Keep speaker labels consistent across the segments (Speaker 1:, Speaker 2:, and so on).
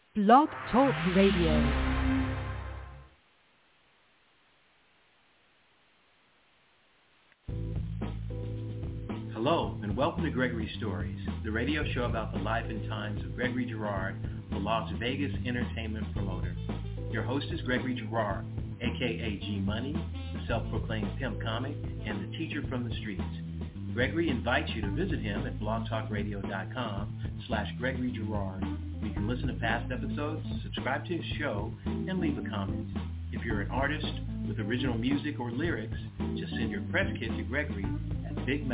Speaker 1: Blog Talk Radio.
Speaker 2: Hello, and welcome to Gregory Stories, the radio show about the life and times of Gregory Girard, the Las Vegas entertainment promoter. Your host is Gregory Girard, a.k.a. G-Money, the self-proclaimed pimp comic, and the teacher from the streets. Gregory invites you to visit him at blogtalkradio.com/Gregory Girard. You can listen to past episodes, subscribe to his show, and leave a comment. If you're an artist with original music or lyrics, just send your press kit to Gregory at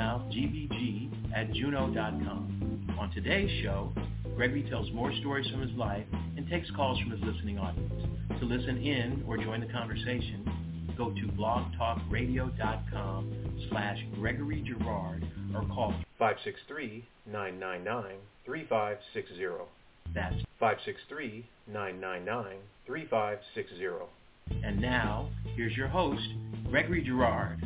Speaker 2: bigmouthgbg@juno.com. On today's show, Gregory tells more stories from his life and takes calls from his listening audience. To listen in or join the conversation, go to blogtalkradio.com/Gregory Girard or call 563-999-3560. That's 563-999-3560. And now, here's your host, Gregory Girard.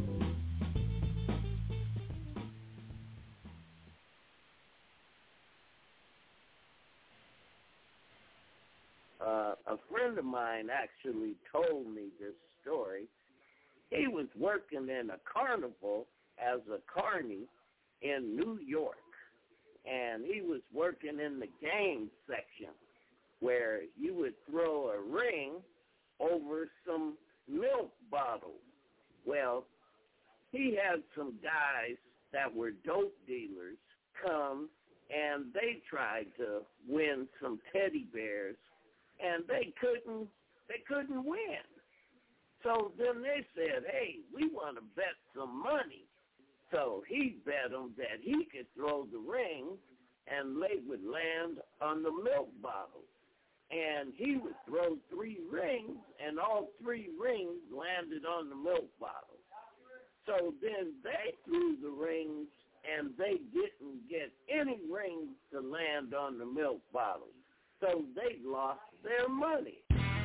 Speaker 3: A friend of mine actually told me this story. He was working in a carnival as a carny in New York, and he was working in the game section where you would throw a ring over some milk bottles. Well, he had some guys that were dope dealers come, and they tried to win some teddy bears, and they couldn't win. So then they said, hey, we want to bet some money. So he bet them that he could throw the rings and they would land on the milk bottles. And he would throw 3 rings, and all 3 rings landed on the milk bottles. So then they threw the rings, and they didn't get any rings to land on the milk bottles. So they lost their money.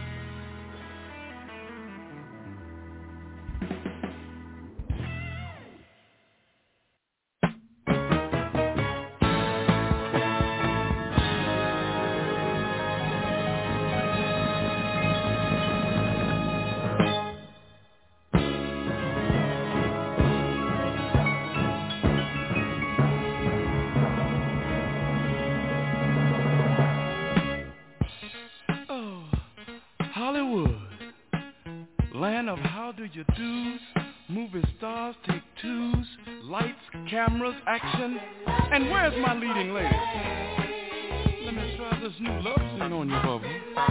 Speaker 4: Land of how do you do's, movie stars take twos, lights, cameras, action, and where's my leading lady? Let me try this new love scene on you, Bubba.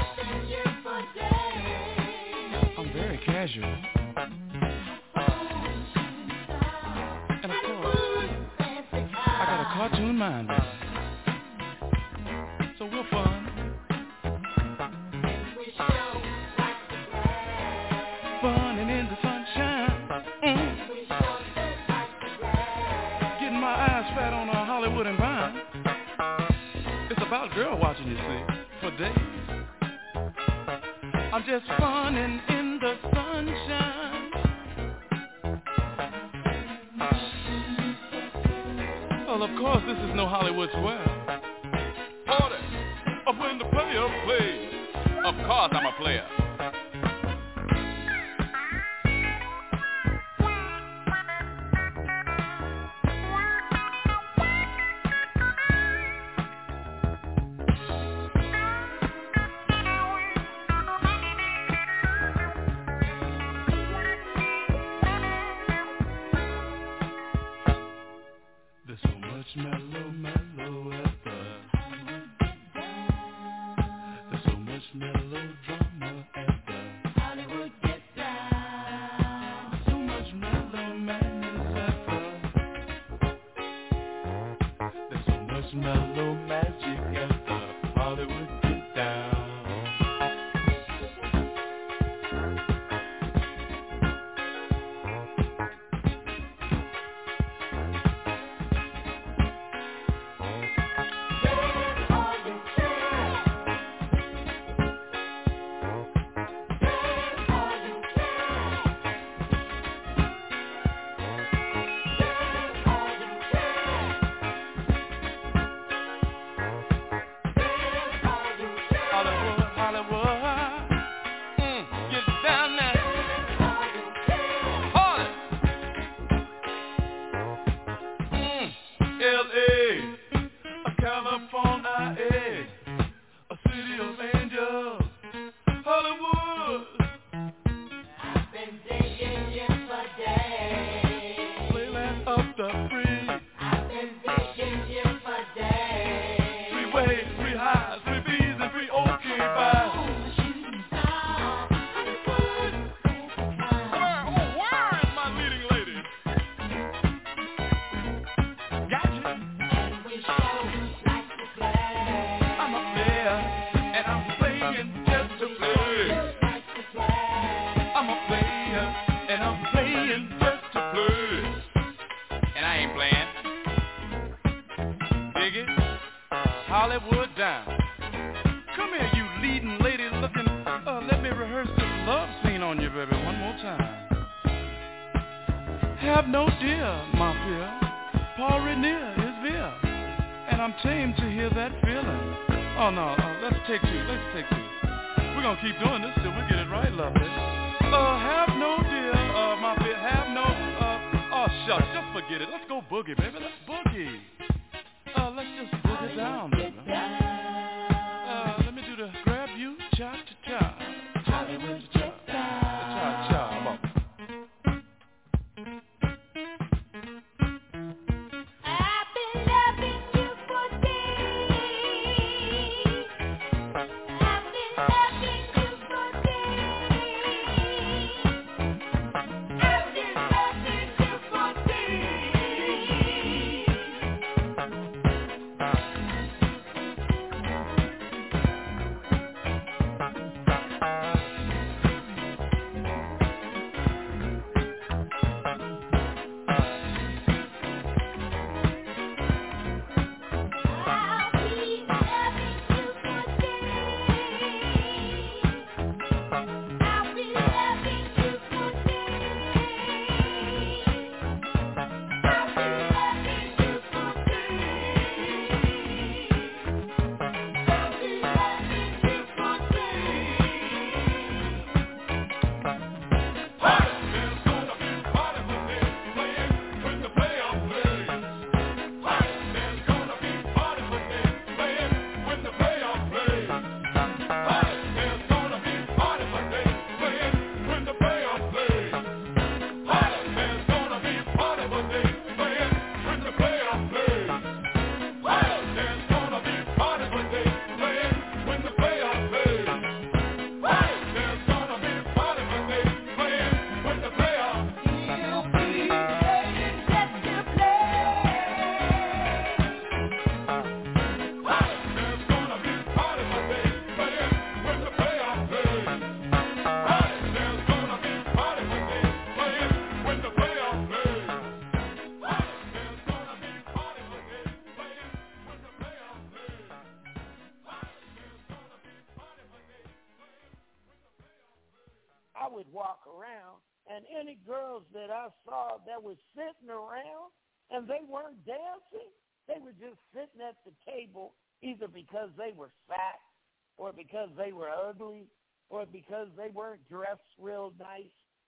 Speaker 4: I'm very casual. And of course, I got a cartoon mind, baby. So we're fun. And Vine. It's about girl watching, you see, for days. I'm just funning in the sunshine. Well, of course, this is no Hollywood Square. Order of when the player plays. Of course, I'm a player. Melodrama LA, a city of angels, Hollywood.
Speaker 5: I've been digging you for days.
Speaker 4: Playland up the free.
Speaker 5: I've been digging you for days.
Speaker 4: Free waves, free highs, free bees, and free okay vibes. Where is my leading lady? Gotcha.
Speaker 5: And we show like to play.
Speaker 4: I'm a player, and I'm playing just to play.
Speaker 5: Like to play.
Speaker 4: I'm a player, and I'm playing just to play. And I ain't playing. Dig it? Hollywood down. Come here, you leading lady looking. Let me rehearse this love scene on you, baby, one more time. Have no dear, my fear. Paul Renier is here, and I'm tamed to hear that feeling. Oh no, let's take two. We're gonna keep doing this till we get it right, lovely. Have no dear, my fear. Have no. Oh shucks, just forget it. Let's go boogie, baby. Let's boogie. Let's just boogie down, baby. Let me do the grab you, cha cha cha.
Speaker 5: Hollywood get down.
Speaker 4: Cha cha. Come on.
Speaker 5: I've been loving you for days. I've been loving you for days. I've been loving you for days. I'll be loving you for days. I'll be loving you for days. I'll be loving you for days. I'll be loving you for
Speaker 3: I would walk around, and any girls that I saw that was sitting around and they weren't dancing, they were just sitting at the table either because they were fat or because they were ugly or because they weren't dressed real nice.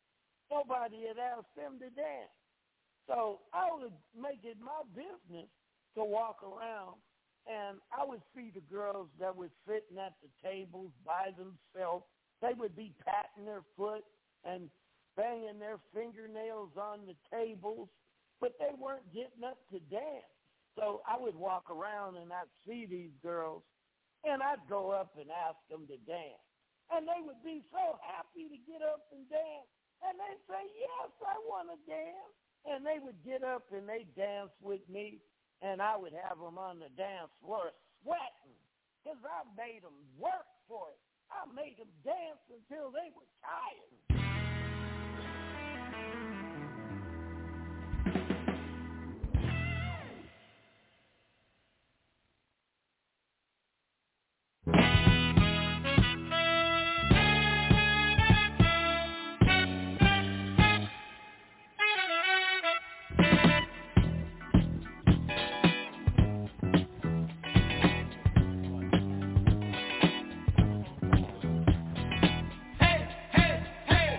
Speaker 3: Nobody had asked them to dance. So I would make it my business to walk around, and I would see the girls that were sitting at the tables by themselves. They would be patting their foot and banging their fingernails on the tables, but they weren't getting up to dance. So I would walk around and I'd see these girls, and I'd go up and ask them to dance. And they would be so happy to get up and dance. And they'd say, yes, I want to dance. And they would get up and they'd dance with me, and I would have them on the dance floor sweating because I made them work for it. I made them dance until they were tired.
Speaker 5: Hey, hey, hey.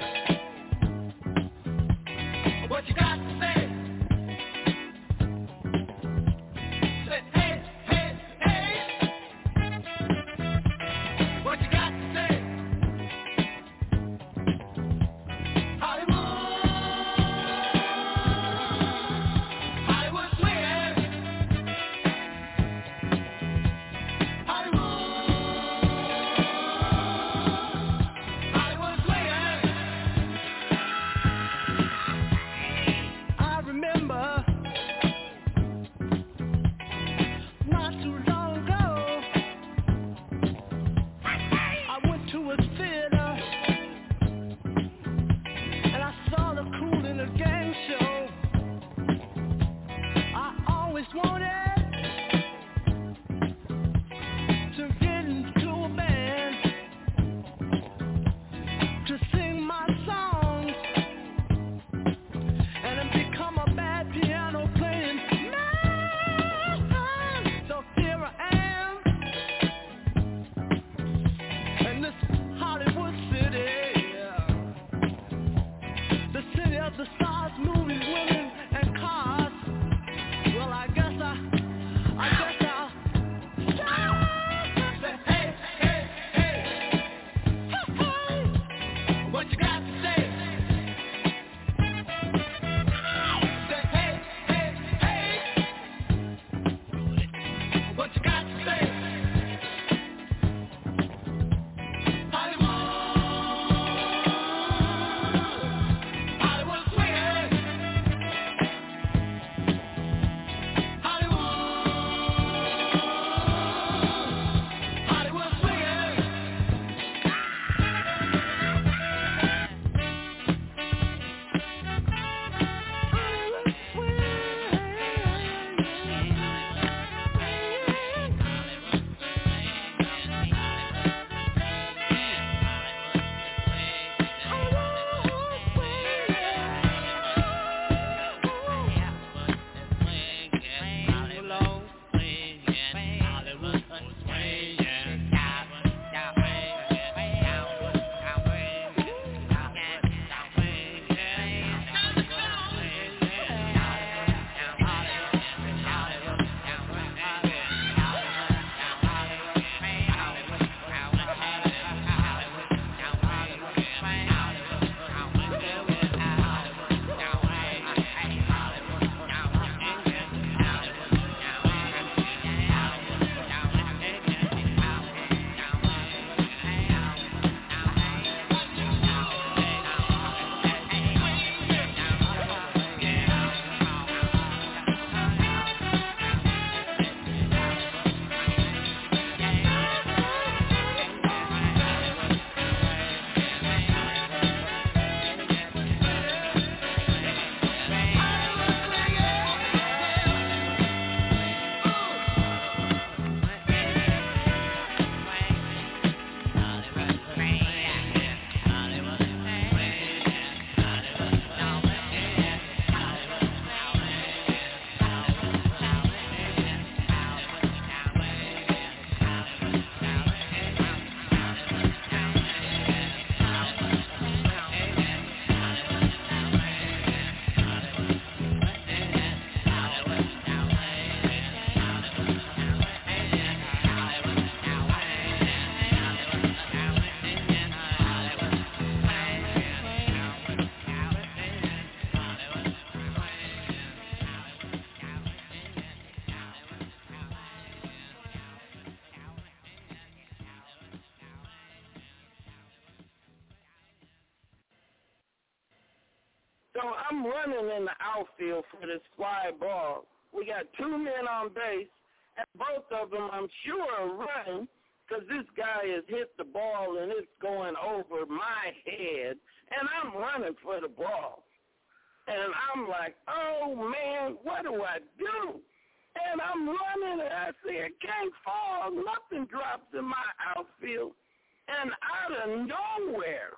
Speaker 3: I'm running in the outfield for this fly ball. We got 2 men on base, and both of them, I'm sure, are running because this guy has hit the ball and it's going over my head, and I'm running for the ball. And I'm like, oh, man, what do I do? And I'm running, and I see it can't fall. Nothing drops in my outfield. And out of nowhere,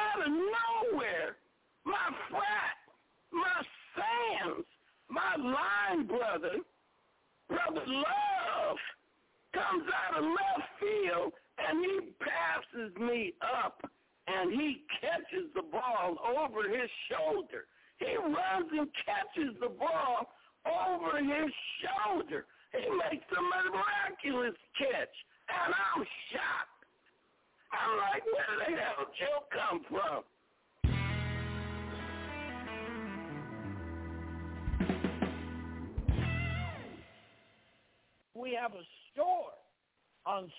Speaker 3: my frat, my Sands, my line brother Love, comes out of left field, and he passes me up, and he catches the ball over his shoulder. He runs and catches the ball over his shoulder. He makes a miraculous catch, and I'm shocked. I'm like, where the hell did you come from? We have a store on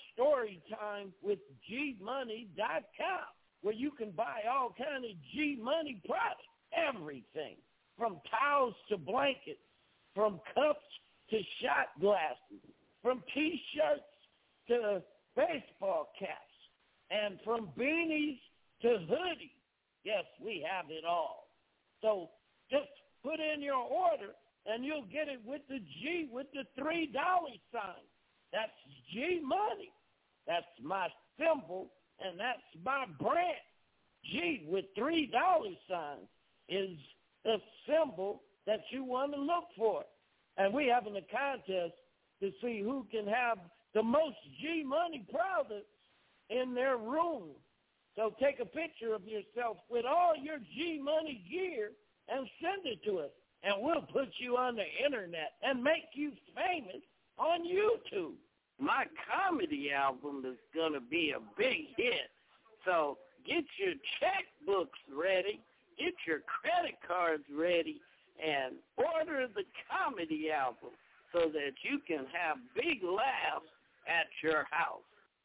Speaker 3: StoryTimeWithGmoney.com where you can buy all kind of G Money products, everything from towels to blankets, from cups to shot glasses, from T-shirts to baseball caps, and from beanies to hoodies. Yes, we have it all. So just put in your order, and you'll get it with the G with the $3 sign. That's G Money. That's my symbol, and that's my brand. G with $3 signs is the symbol that you want to look for. And we're having a contest to see who can have the most G Money products in their room. So take a picture of yourself with all your G Money gear and send it to us. And we'll put you on the internet and make you famous on YouTube. My comedy album is going to be a big hit. So get your checkbooks ready, get your credit cards ready, and order the comedy album so that you can have big laughs at your house.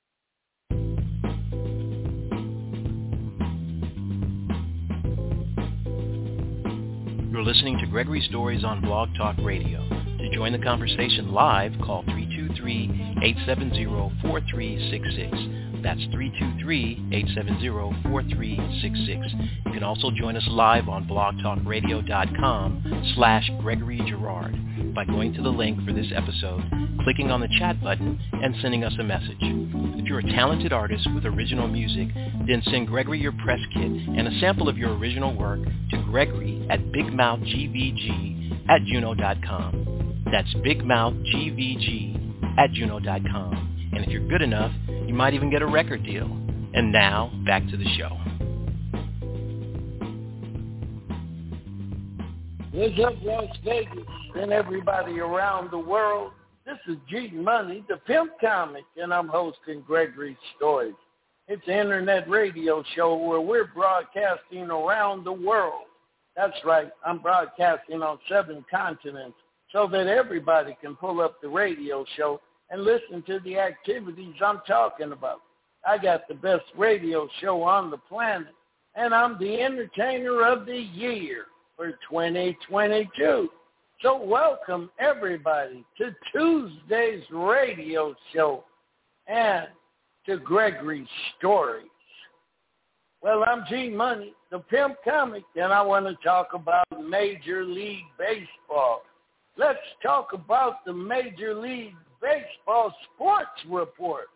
Speaker 2: You're listening to Gregory Stories on Blog Talk Radio. To join the conversation live, call 323-870-4366. That's 323-870-4366. You can also join us live on blogtalkradio.com/Gregory Girard by going to the link for this episode, clicking on the chat button, and sending us a message. If you're a talented artist with original music, then send Gregory your press kit and a sample of your original work to Gregory at bigmouthgvg@juno.com. That's bigmouthgvg@juno.com. And if you're good enough, you might even get a record deal. And now, back to the show.
Speaker 3: What's up, Las Vegas, and everybody around the world? This is G Money, the Pimp Comic, and I'm hosting Gregory Stories. It's an internet radio show where we're broadcasting around the world. That's right, I'm broadcasting on 7 continents so that everybody can pull up the radio show and listen to the activities I'm talking about. I got the best radio show on the planet, and I'm the Entertainer of the Year for 2022. So welcome, everybody, to Tuesday's radio show and to Gregory Stories. Well, I'm G Money, the Pimp Comic, and I want to talk about Major League Baseball. Let's talk about the Major League Baseball Sports Report.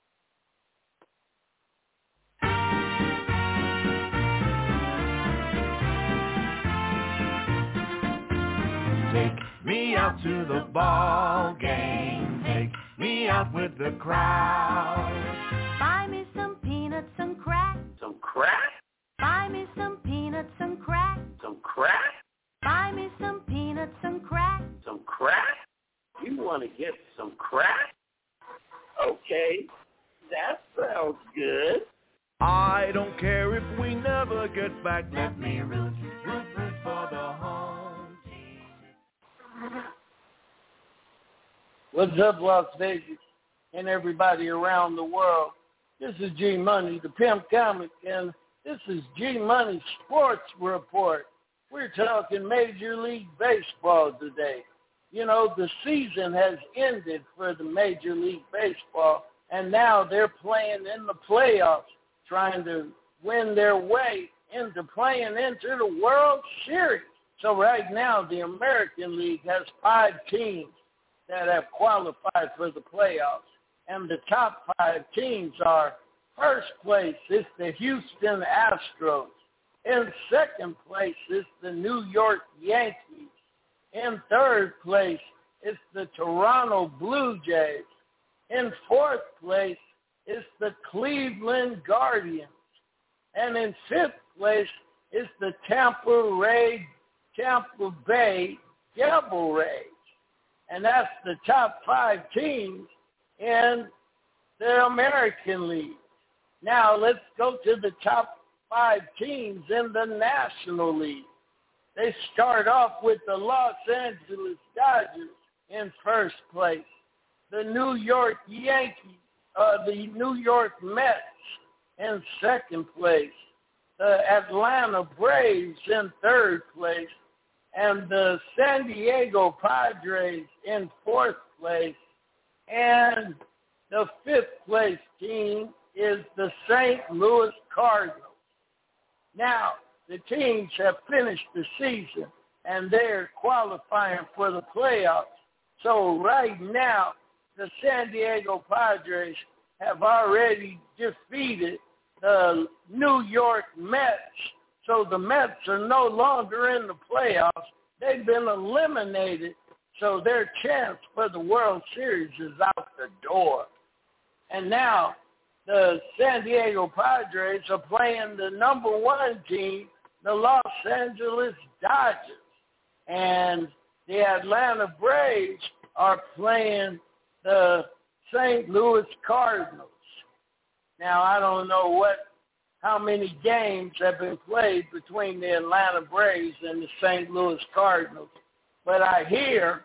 Speaker 6: Take me out to the ball game. Take me out with the crowd.
Speaker 5: Buy me some peanuts and crack.
Speaker 3: Some crack?
Speaker 5: Buy me some peanuts and crack.
Speaker 3: Some crack?
Speaker 5: Buy me some peanuts and crack.
Speaker 3: Some crack? You want to get some crack? Okay, that sounds good.
Speaker 6: I don't care if we never get back. Let me root for the home team.
Speaker 3: What's up, Las Vegas, and everybody around the world? This is G Money, the Pimp Comic, and this is G Money Sports Report.
Speaker 7: We're talking Major League Baseball today. You know, the season has ended for the Major League Baseball, and now they're playing in the playoffs, trying to win their way into playing into the World Series. So right now, the American League has 5 teams that have qualified for the playoffs. And the top 5 teams are, first place is the Houston Astros. In second place is the New York Yankees. In third place is the Toronto Blue Jays. In fourth place is the Cleveland Guardians. And in fifth place is the Tampa Bay Devil Rays. And that's the top 5 teams in the American League. Now let's go to the top 5 teams in the National League. They start off with the Los Angeles Dodgers in first place, the New York Yankees, the New York Mets in second place, the Atlanta Braves in third place, and the San Diego Padres in fourth place, and the fifth place team is the St. Louis Cardinals. Now, the teams have finished the season, and they're qualifying for the playoffs. So right now, the San Diego Padres have already defeated the New York Mets. So the Mets are no longer in the playoffs. They've been eliminated, so their chance for the World Series is out the door. And now the San Diego Padres are playing the number 1 team, the Los Angeles Dodgers. And the Atlanta Braves are playing the St. Louis Cardinals. Now, I don't know how many games have been played between the Atlanta Braves and the St. Louis Cardinals, but I hear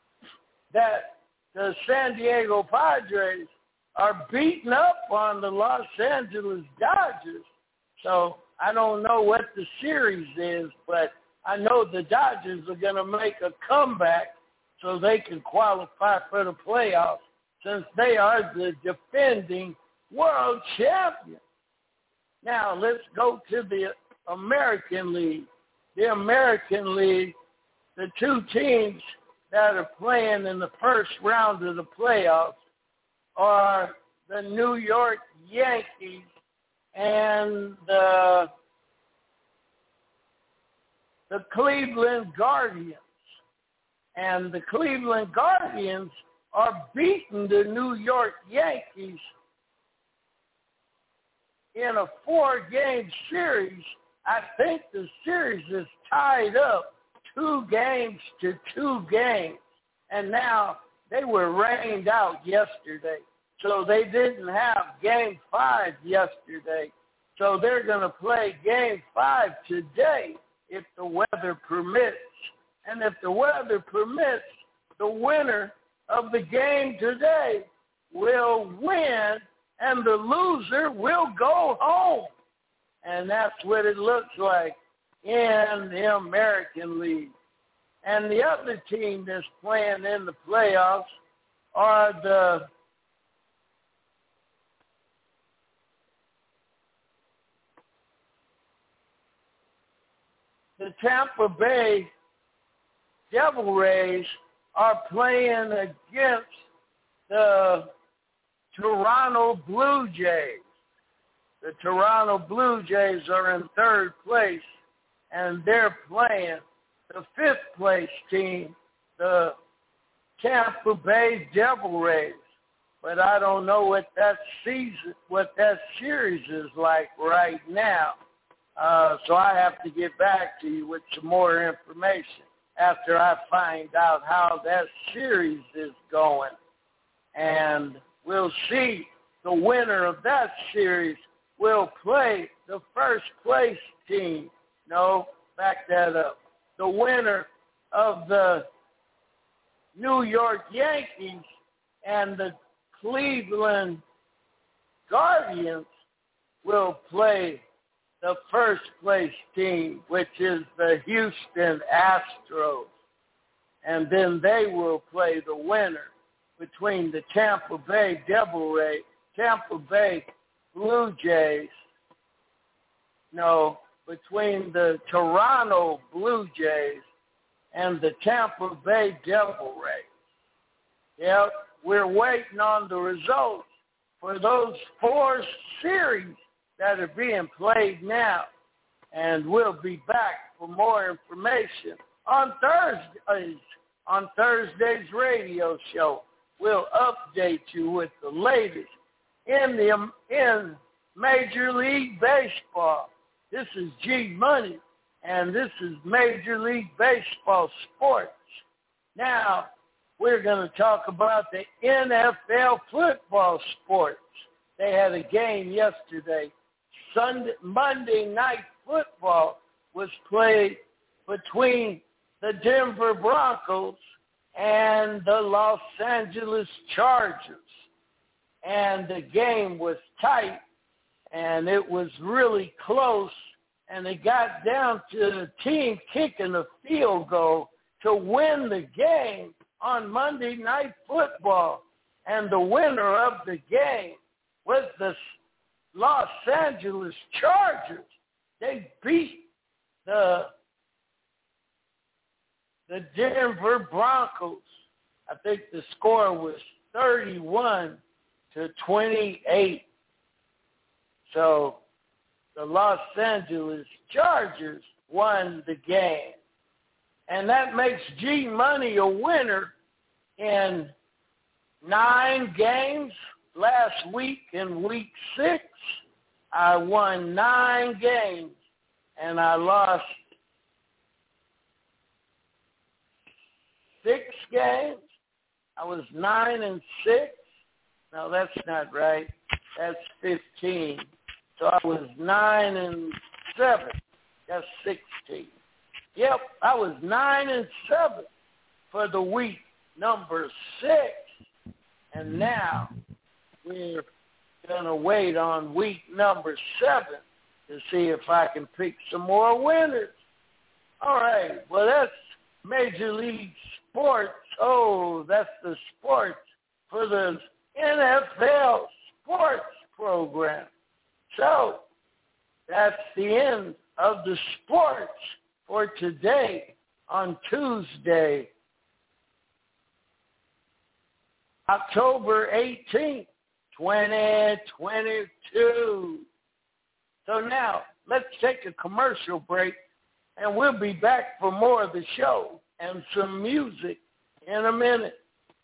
Speaker 7: that the San Diego Padres are beating up on the Los Angeles Dodgers. So I don't know what the series is, but I know the Dodgers are going to make a comeback so they can qualify for the playoffs since they are the defending world champions. Now, let's go to the American League. The American League, the 2 teams that are playing in the first round of the playoffs are the New York Yankees and the Cleveland Guardians. And the Cleveland Guardians are beating the New York Yankees in a 4-game series. I think the series is tied up 2 games to 2 games. And now they were rained out yesterday, so they didn't have Game 5 yesterday. So they're going to play Game 5 today if the weather permits. And if the weather permits, the winner of the game today will win, and the loser will go home. And that's what it looks like in the American League. And the other team that's playing in the playoffs are the Tampa Bay Devil Rays are playing against the Toronto Blue Jays. The Toronto Blue Jays are in third place, and they're playing the fifth place team, the Tampa Bay Devil Rays. But I don't know what that series is like right now. So I have to get back to you with some more information after I find out how that series is going. And we'll see the winner of that series will play the first place team. No, back that up. The winner of the New York Yankees and the Cleveland Guardians will play the first place team, which is the Houston Astros. And then they will play the winner between the Tampa Bay Blue Jays. No, between the Toronto Blue Jays and the Tampa Bay Devil Rays. Yep, we're waiting on the results for those 4 series that are being played now. And we'll be back for more information on Thursdays. On Thursday's radio show, we'll update you with the latest in Major League Baseball. This is G Money, and this is Major League Baseball sports. Now, we're going to talk about the NFL football sports. They had a game yesterday. Monday Night Football was played between the Denver Broncos and the Los Angeles Chargers. And the game was tight, and it was really close, and it got down to the team kicking a field goal to win the game on Monday Night Football. And the winner of the game was the Los Angeles Chargers. They beat the Denver Broncos. I think the score was 31-28. So the Los Angeles Chargers won the game. And that makes G Money a winner in 9 games. Last week in week 6, I won 9 games and I lost 6 games. I was 9-6. No, that's not right. That's 15. So I was 9-7. That's 16. Yep, I was 9-7 for the week number 6. And now we're going to wait on week number 7 to see if I can pick some more winners. All right, well, that's Major League Sports. Oh, that's the sports for the NFL sports program. So that's the end of the sports for today on Tuesday, October 18th, 2022. So now let's take a commercial break, and we'll be back for more of the show and some music in a minute.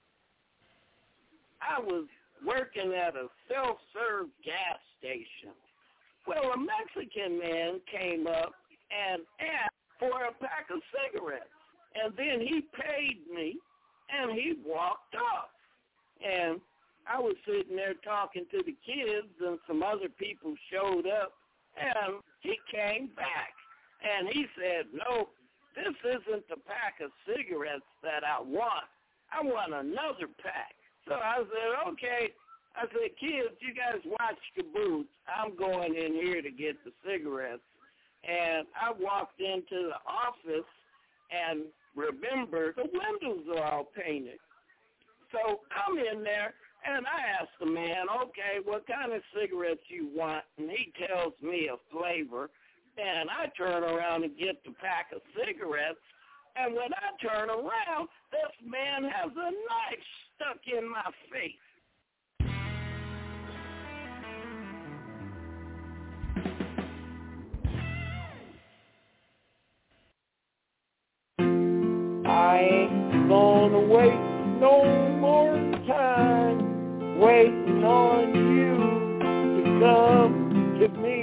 Speaker 3: I was working at a self-serve gas station. Well, a Mexican man came up and asked for a pack of cigarettes. And then he paid me, and he walked off. And I was sitting there talking to the kids, and some other people showed up, and he came back. And he said, no, this isn't the pack of cigarettes that I want. I want another pack. So I said, okay. I said, kids, you guys watch the booth. I'm going in here to get the cigarettes. And I walked into the office, and remember, the windows are all painted. So I'm in there, and I asked the man, okay, what kind of cigarettes you want? And he tells me a flavor. And I turn around and get the pack of cigarettes. And when I turn around, this man has a knife stuck in my face.
Speaker 7: I ain't gonna wait no more time, waiting on you to come to me.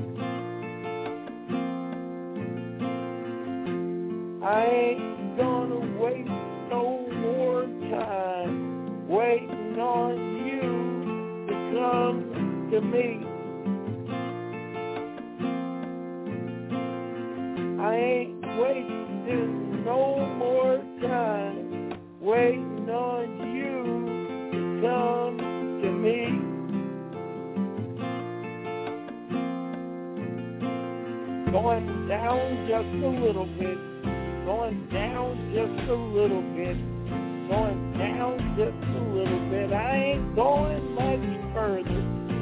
Speaker 7: I ain't gonna wait no more time, waiting on you to come to me. I ain't waiting no more time, waiting on you to come to me. Going down just a little bit. Going down just a little bit. Going down just a little bit. I ain't going much further.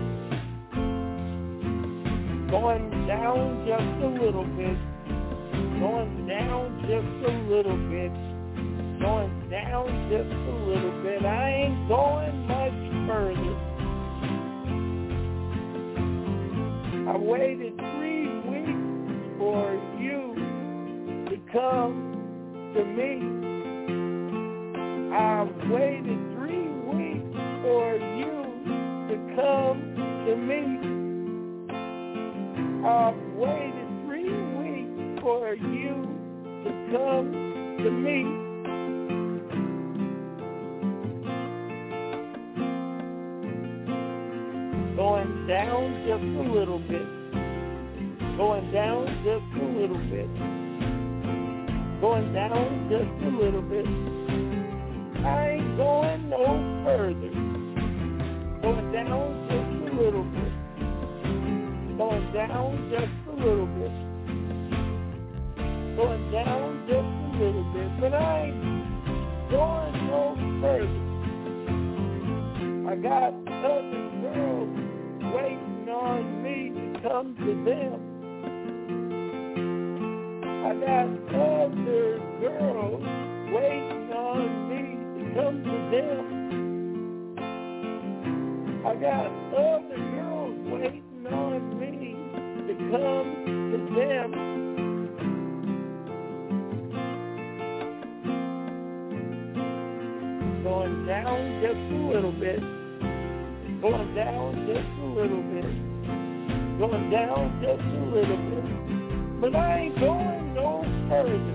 Speaker 7: Going down just a little bit. Going down just a little bit. Going down just a little bit. I ain't going much further. I waited 3 weeks for you to come to me. I've waited 3 weeks for you to come to me. I've waited 3 weeks for you to come to me. Going down just a little bit. Going down just a little bit. Going down just a little bit. I ain't going no further. Going down just a little bit. Going down just a little bit. Going down just a little bit. But I ain't going no further. I got other girls waiting on me to come to them. I got other girls waiting on me to come to them. I got other girls waiting on me to come to them. Going down just a little bit. Going down just a little bit. Going down just a little bit. But I ain't going no further.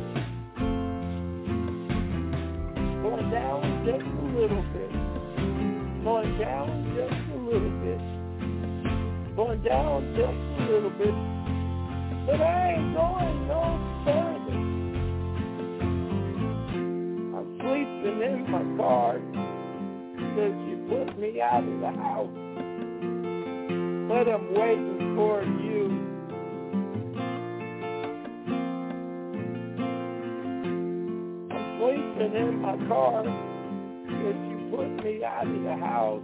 Speaker 7: Going down just a little bit. Going down just a little bit. Going down just a little bit. But I ain't going no further. I'm sleeping in my car because you put me out of the house. But I'm waiting for you. I'm sleeping in my car because you put me out of the house.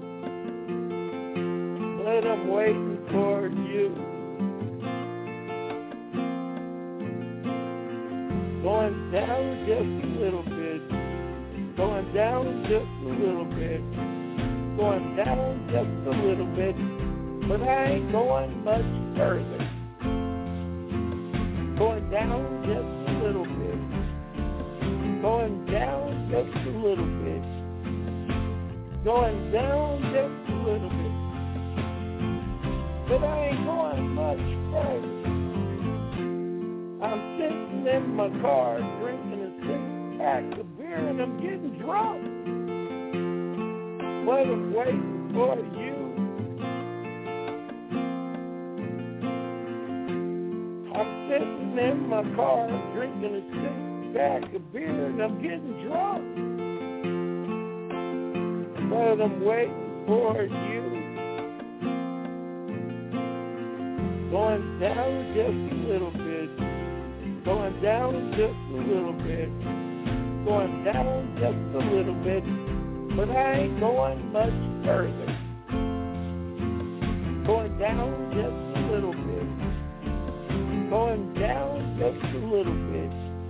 Speaker 7: But I'm waiting for you. Going down just a little bit. Going down just a little bit. Going down just a little bit. But I ain't going much further. Going down just a little bit. Going down just a little bit. Going down just a little bit. But I ain't going much further. I'm sitting in my car drinking a 6-pack of beer and I'm getting drunk. But I'm waiting for you. I'm sitting in my car drinking a 6-pack of beer and I'm getting drunk. But I'm waiting for you. Going down just a little bit. Going down just a little bit. Going down just a little bit. But I ain't going much further. Going down just a little bit. Going down just a little bit.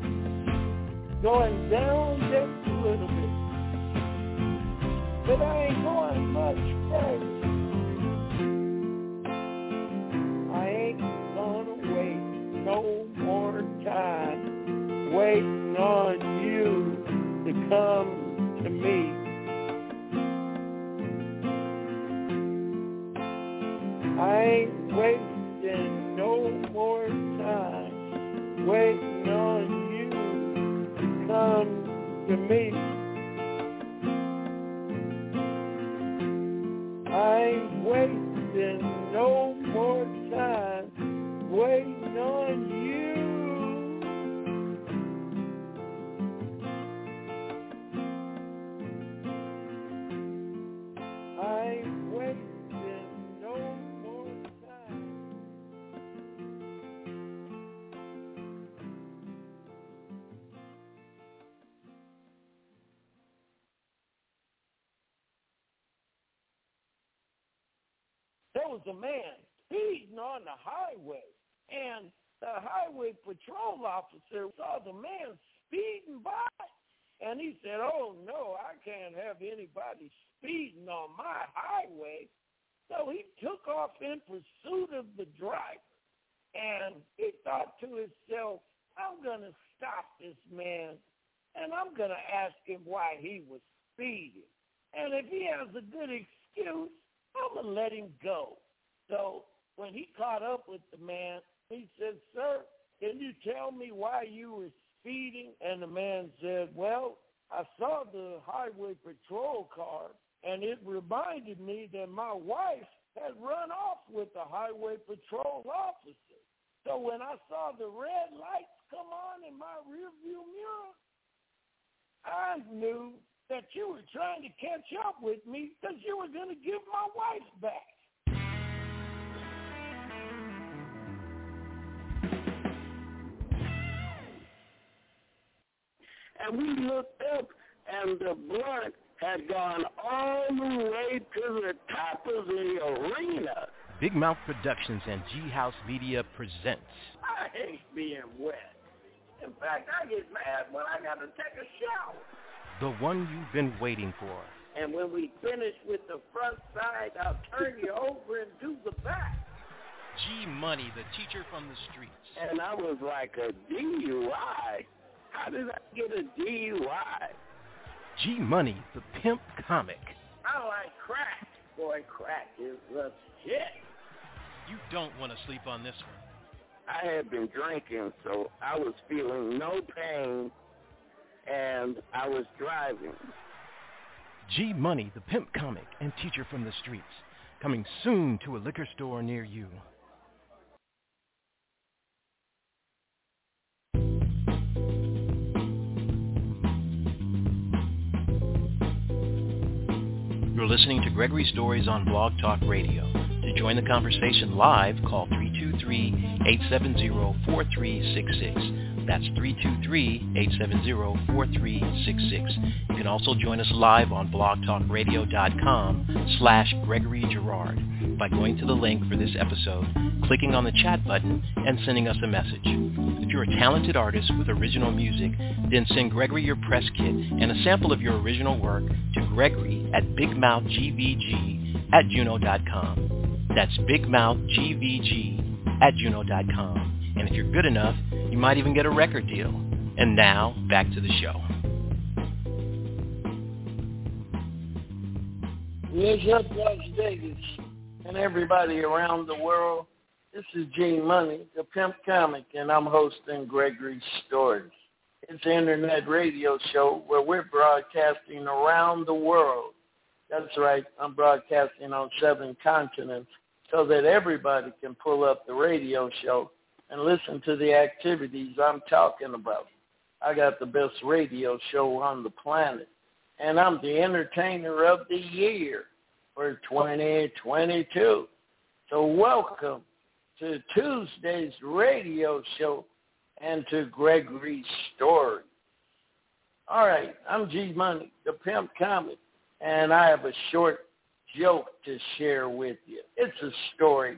Speaker 7: Going down just a little bit. But I ain't going much further. I ain't gonna wait no more time waiting on you to come to me. I ain't wasting no more time waiting on you to come to me. I ain't wasting no more time waiting on you. I ain't wasting no more time. was a man speeding on the highway, and the highway patrol officer saw the man speeding by, and he said, oh, no, I can't have anybody speeding on my highway. So he took off in pursuit of the driver, and he thought to himself, I'm going to stop this man, and I'm going to ask him why he was speeding. And if he has a good excuse, I'm going to let him go. So when he caught up with the man, he said, sir, can you tell me why you were speeding? And the man said, well, I saw the highway patrol car, and it reminded me that my wife had run off with the highway patrol officer. So when I saw the red lights come on in my rearview mirror, I knew that you were trying to catch up with me because you were going to give my wife back. And we looked up, and the blood had gone all the way to the top of the arena.
Speaker 2: Big Mouth Productions and G House Media presents.
Speaker 7: I hate being wet. In fact, I get mad when I got to take a shower.
Speaker 2: The one you've been waiting for.
Speaker 7: And when we finish with the front side, I'll turn you over and do the back.
Speaker 2: G Money, the teacher from the streets.
Speaker 7: And I was like, a DUI? How did I get a DUI?
Speaker 2: G Money, the pimp comic.
Speaker 7: I like crack. Boy, crack is the shit.
Speaker 2: You don't want to sleep on this one.
Speaker 7: I had been drinking, so I was feeling no pain, and I was driving.
Speaker 2: G Money, the pimp comic and teacher from the streets. Coming soon to a liquor store near you. You're listening to Gregory Stories on Blog Talk Radio. To join the conversation live, call 323-870-4366. That's 323-870-4366. You can also join us live on blogtalkradio.com/Gregory Girard by going to the link for this episode, clicking on the chat button, and sending us a message. If you're a talented artist with original music, then send Gregory your press kit and a sample of your original work to Gregory at bigmouthgvg@juno.com. That's bigmouthgvg@juno.com. And if you're good enough, you might even get a record deal. And now, back to the show.
Speaker 7: What's up, Las Vegas, and everybody around the world? This is G Money, the pimp comic, and I'm hosting Gregory Stories. It's an internet radio show where we're broadcasting around the world. That's right, I'm broadcasting on 7 continents so that everybody can pull up the radio show and listen to the activities I'm talking about. I got the best radio show on the planet, and I'm the entertainer of the year for 2022. So welcome to Tuesday's radio show and to Gregory's Story. All right, I'm G Money, the pimp comic, and I have a short joke to share with you. It's a story.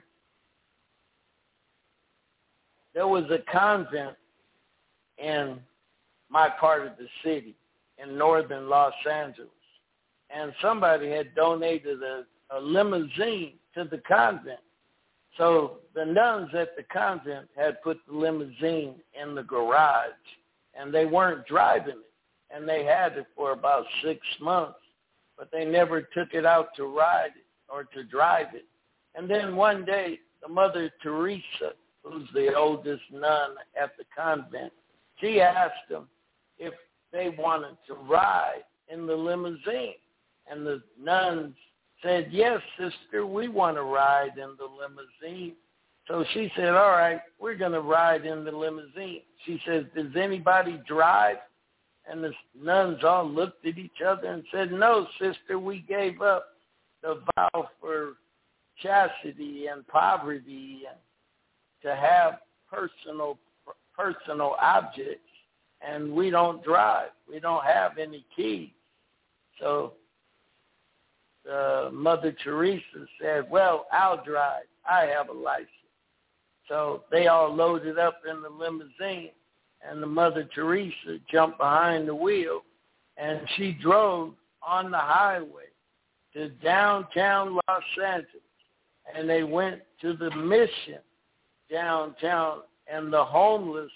Speaker 7: There was a convent in my part of the city in northern Los Angeles, and somebody had donated a limousine to the convent. So the nuns at the convent had put the limousine in the garage, and they weren't driving it, and they had it for about 6 months, but they never took it out to ride it or to drive it. And then one day, the Mother Teresa, who's the oldest nun at the convent, she asked them if they wanted to ride in the limousine. And the nuns said, yes, sister, we want to ride in the limousine. So she said, all right, we're going to ride in the limousine. She says, does anybody drive? And the nuns all looked at each other and said, no, sister, we gave up the vow for chastity and poverty and to have personal objects, and we don't drive. We don't have any keys. So Mother Teresa said, well, I'll drive. I have a license. So they all loaded up in the limousine, and the Mother Teresa jumped behind the wheel, and she drove on the highway to downtown Los Angeles, and they went to the Mission downtown, and the homeless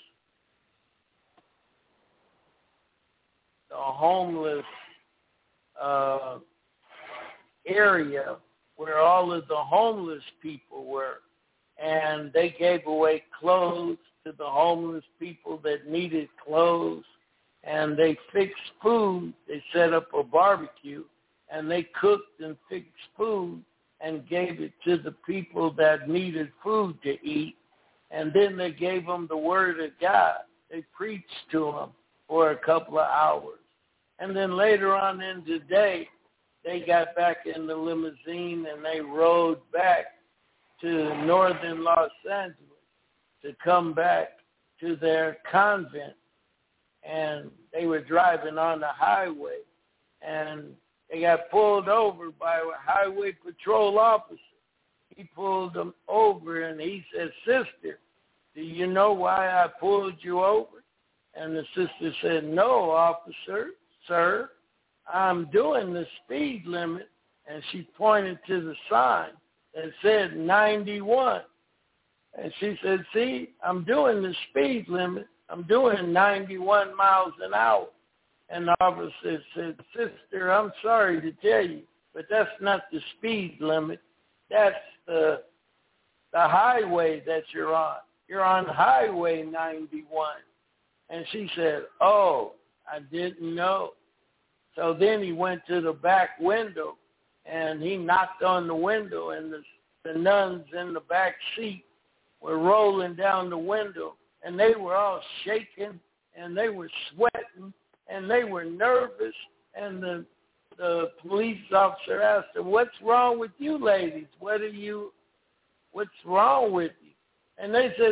Speaker 7: area where all of the homeless people were. And they gave away clothes to the homeless people that needed clothes. And they fixed food. They set up a barbecue, and they cooked and fixed food and gave it to the people that needed food to eat. And then they gave them the word of God. They preached to them for a couple of hours. And then later on in the day, they got back in the limousine and they rode back to northern Los Angeles to come back to their convent. And they were driving on the highway, and they got pulled over by a highway patrol officer. He pulled them over, and he said, "Sister, do you know why I pulled you over?" And the sister said, "No, officer, sir, I'm doing the speed limit." And she pointed to the sign that said 91. And she said, "See, I'm doing the speed limit. I'm doing 91 miles an hour." And the officer said, "Sister, I'm sorry to tell you, but that's not the speed limit. That's the highway that you're on. You're on Highway 91. And she said, "Oh, I didn't know." So then he went to the back window, and he knocked on the window, and the nuns in the back seat were rolling down the window, and they were all shaking, and they were sweating, and they were nervous. And the police officer asked them, "What's wrong with you ladies? What's wrong with you?" And they said,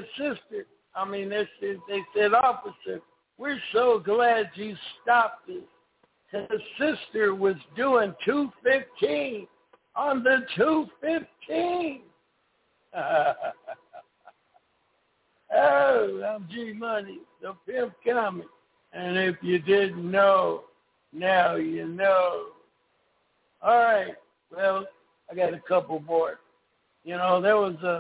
Speaker 7: they said, "Officer, we're so glad you stopped us. His sister was doing 215 on the 215. Oh, I'm G Money, the Pimp Comic. And if you didn't know, now you know. All right. Well, I got a couple more. There was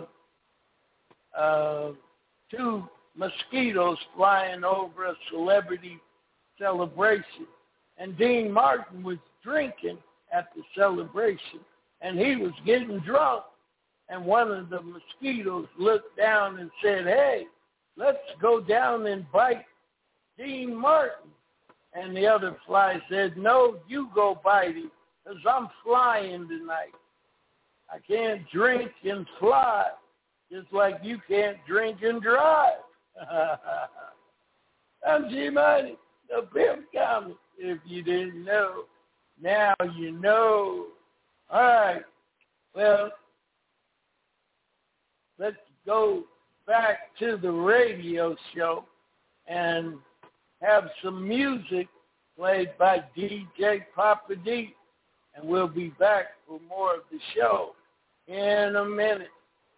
Speaker 7: two mosquitoes flying over a celebrity celebration. And Dean Martin was drinking at the celebration, and he was getting drunk. And one of the mosquitoes looked down and said, "Hey, let's go down and bite Dean Martin." And the other fly said, "No, you go bite him, because I'm flying tonight. I can't drink and fly, just like you can't drink and drive." I'm G-Money, the Pimp Comic. If you didn't know, now you know. All right. Well, let's go back to the radio show and have some music played by DJ Papa D. And we'll be back for more of the show in a minute.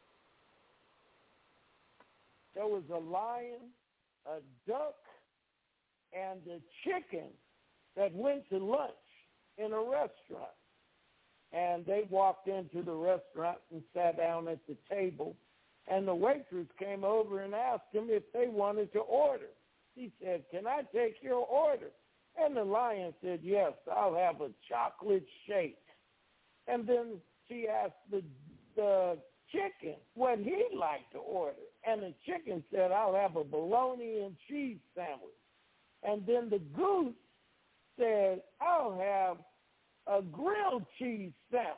Speaker 7: There was a lion, a duck, and a chicken that went to lunch in a restaurant. And they walked into the restaurant and sat down at the table, and the waitress came over and asked them if they wanted to order. He said, "Can I take your order?" And the lion said, "Yes, I'll have a chocolate shake." And then she asked the chicken what he'd like to order. And the chicken said, "I'll have a bologna and cheese sandwich." And then the goose said, "I'll have a grilled cheese sandwich."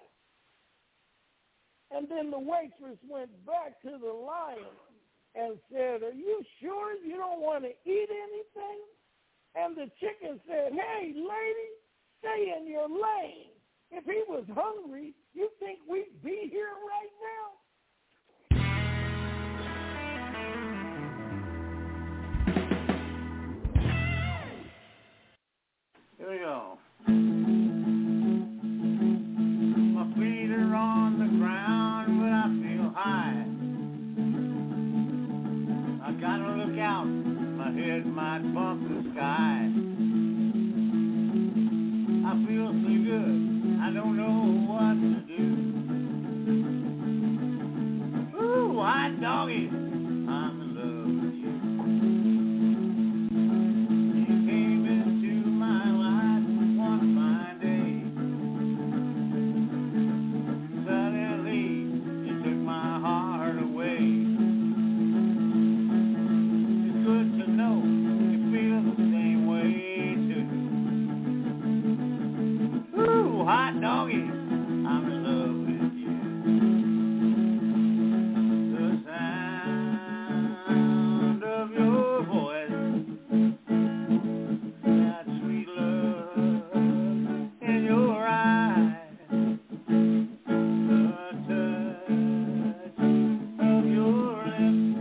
Speaker 7: And then the waitress went back to the lion and said, "Are you sure you don't want to eat anything?" And the chicken said, "Hey, lady, stay in your lane. If he was hungry, you think we'd be here right now?" Here we go.
Speaker 6: lights up the sky. I feel so good, I don't know what to do. Ooh, hot doggy, I'm in love with you. You came into my life one fine day. Suddenly, you took my heart away. It's good to know you feel the same way too. Ooh, hot doggy, I'm in love with you. The sound of your voice, that sweet love in your eyes, the touch of your lips,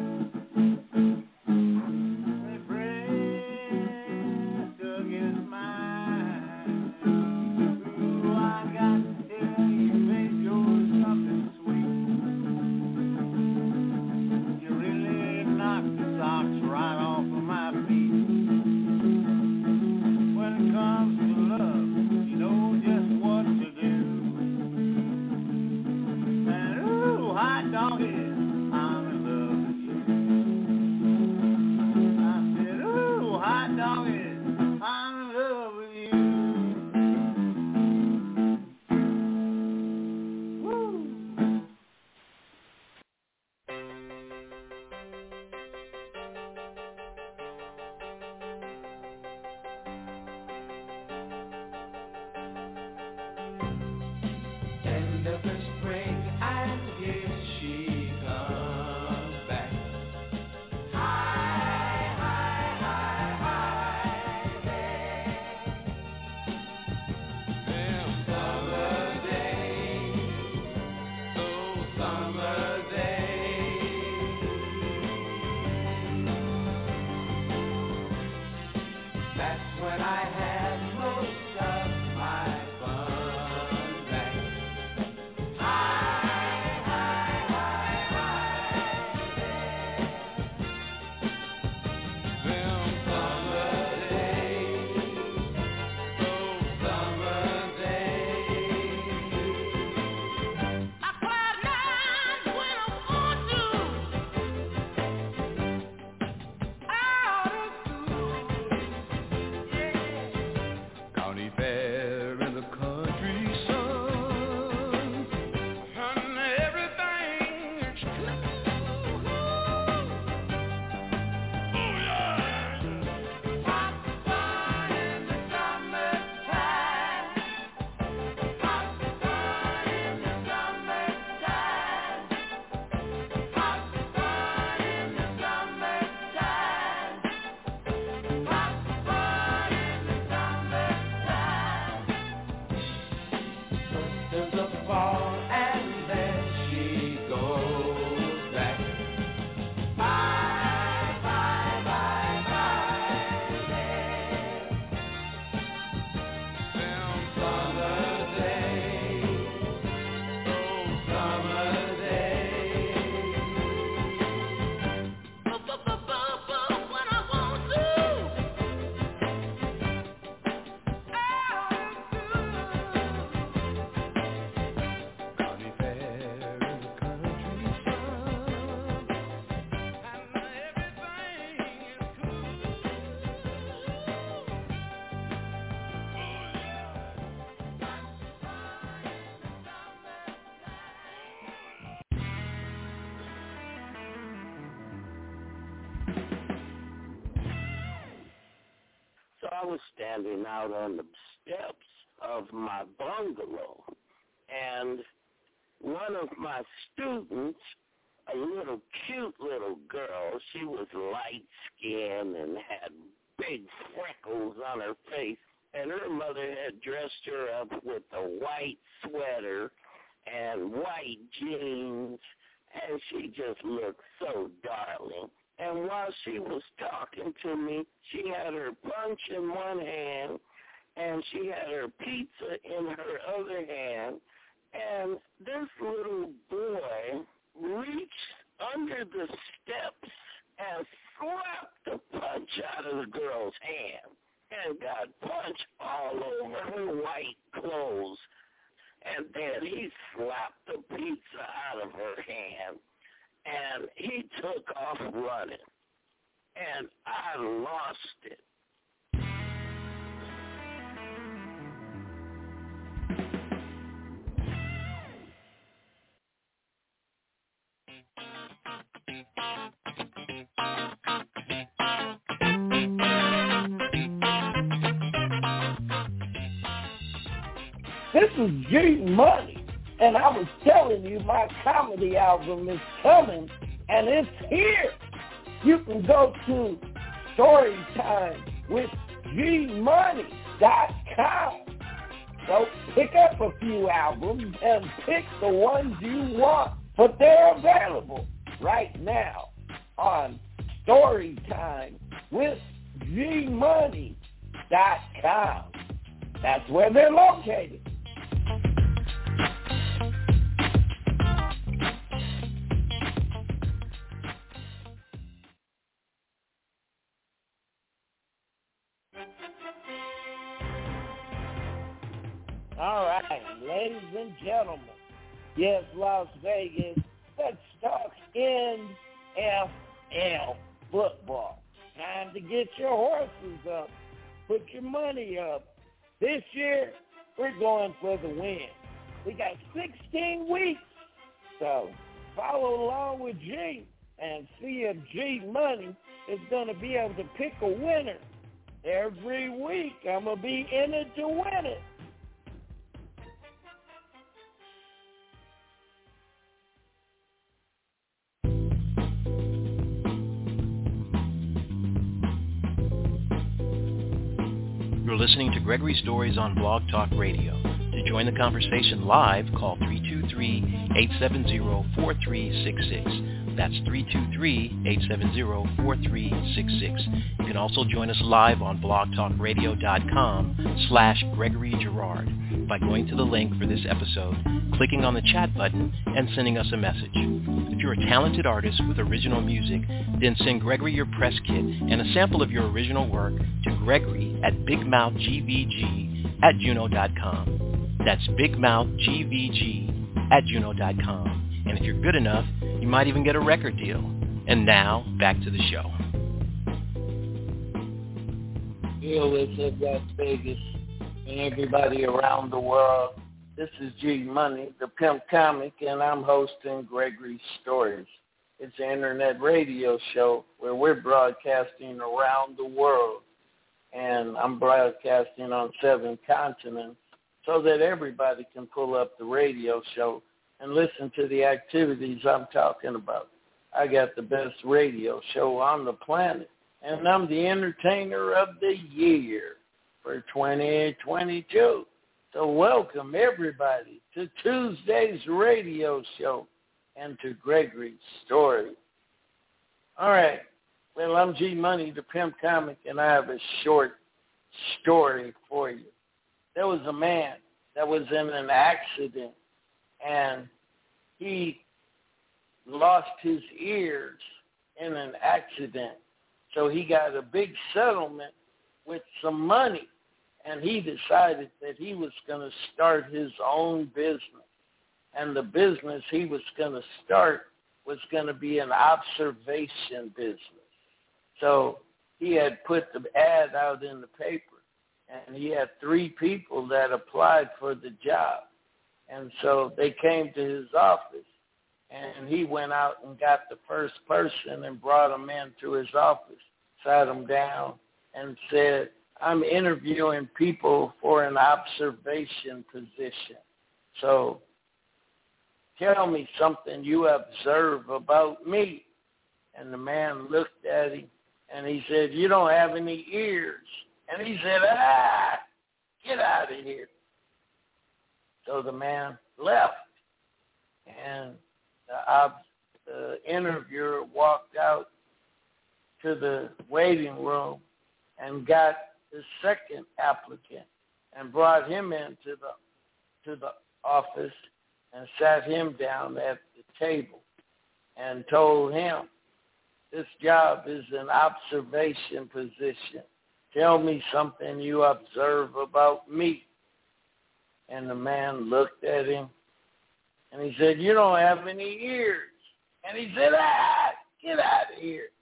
Speaker 6: they press against mine. Ooh, I got to tell you, babe, you're something sweet. You really knocked the socks right off of my feet. When it comes to love, you know just what to do. And ooh, hot doggy, I'm in love with you. I said, ooh, hot doggy, I'm in love with you. Woo!
Speaker 8: End of the spring, and here she comes back. Hi, hi, hi, hi, there. Them summer days, those summer days. That's when I had most of my fun back. Hi, hi, hi, hi, there. Them summer days, those summer days. I cry nights when I want to. Out of school, yeah. County fair in the country sun. And everything is cool. Oh yeah. Hot sun in the summertime. Hot sun in the summertime. Hot sun in the summertime. Hot sun in the summertime. First of the fall, and then she goes back. Bye, bye, bye, bye, there. Them summer days, those summer days. When I want to, County fair in the country sun, and everything is cool.
Speaker 3: So I was standing out on the steps of my bungalow, and one of my students, a little cute little girl, she was light-skinned and had big freckles on her face, and her mother had dressed her up with a white sweater and white jeans, and she just looked so darling. And while she was talking to me, she had her punch in one hand, and she had her pizza in her other hand, and this little boy reached under the steps and slapped the punch out of the girl's hand and got punch all over her white clothes. And then he slapped the pizza out of her hand, and he took off running. And I lost it.
Speaker 7: This is G Money, and I was telling you my comedy album is coming, and it's here. You can go to StorytimeWithGMoney.com. So pick up a few albums and pick the ones you want, but they're available right now on StorytimeWithGMoney.com. That's where they're located. All right, ladies and gentlemen, yes, Las Vegas, let's talk NFL football. Time to get your horses up, put your money up. This year, we're going for the win. We got 16 weeks, so follow along with G and see if G Money is going to be able to pick a winner. Every week, I'm going to be in it to win it.
Speaker 2: You're listening to Gregory Stories on Blog Talk Radio. To join the conversation live, call 323-870-4366. That's 323-870-4366. You can also join us live on blogtalkradio.com/Gregory Girard by going to the link for this episode, clicking on the chat button, and sending us a message. If you're a talented artist with original music, then send Gregory your press kit and a sample of your original work to Gregory@BigMouthGVG@Juno.com. That's BigMouthGVG@Juno.com. And if you're good enough, you might even get a record deal. And now, back to the show.
Speaker 7: Here with Las Vegas and everybody around the world. This is G Money, the Pimp Comic, and I'm hosting Gregory Stories. It's an internet radio show where we're broadcasting around the world. And I'm broadcasting on 7 continents so that everybody can pull up the radio show and listen to the activities I'm talking about. I got the best radio show on the planet, and I'm the entertainer of the year for 2022. So welcome, everybody, to Tuesday's radio show and to Gregory's Story. All right. Well, I'm G Money, the Pimp Comic, and I have a short story for you. There was a man that was in an accident, and he lost his ears in an accident. So he got a big settlement with some money, and he decided that he was going to start his own business. And the business he was going to start was going to be an observation business. So he had put the ad out in the paper, and he had 3 people that applied for the job. And so they came to his office, and he went out and got the first person and brought him into his office, sat him down, and said, I'm interviewing people for an observation position. So tell me something you observe about me. And the man looked at him, and he said, you don't have any ears. And he said, get out of here. So the man left, and the interviewer walked out to the waiting room and got the second applicant and brought him into the office and sat him down at the table and told him this job is an observation position. Tell me something you observe about me. And the man looked at him, and he said, you don't have any ears. And he said, get out of here.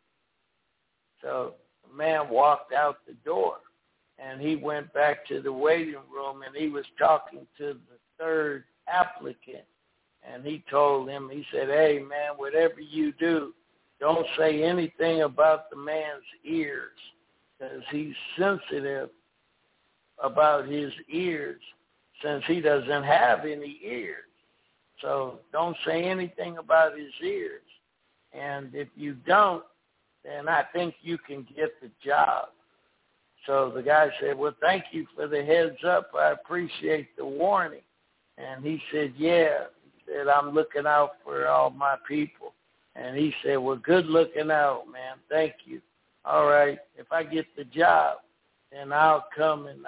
Speaker 7: So the man walked out the door, and he went back to the waiting room, and he was talking to the third applicant. And he told him, he said, hey, man, whatever you do, don't say anything about the man's ears, because he's sensitive about his ears since he doesn't have any ears. So don't say anything about his ears. And if you don't, then I think you can get the job. So the guy said, well, thank you for the heads up. I appreciate the warning. And he said, yeah. He said, I'm looking out for all my people. And he said, well, good looking out, man. Thank you. All right. If I get the job, then I'll come and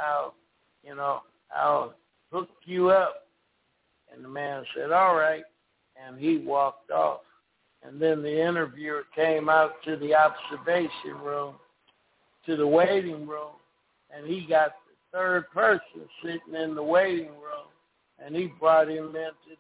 Speaker 7: I'll hook you up. And the man said, all right. And he walked off. And then the interviewer came out to the observation room, to the waiting room, and he got the third person sitting in the waiting room, and he brought him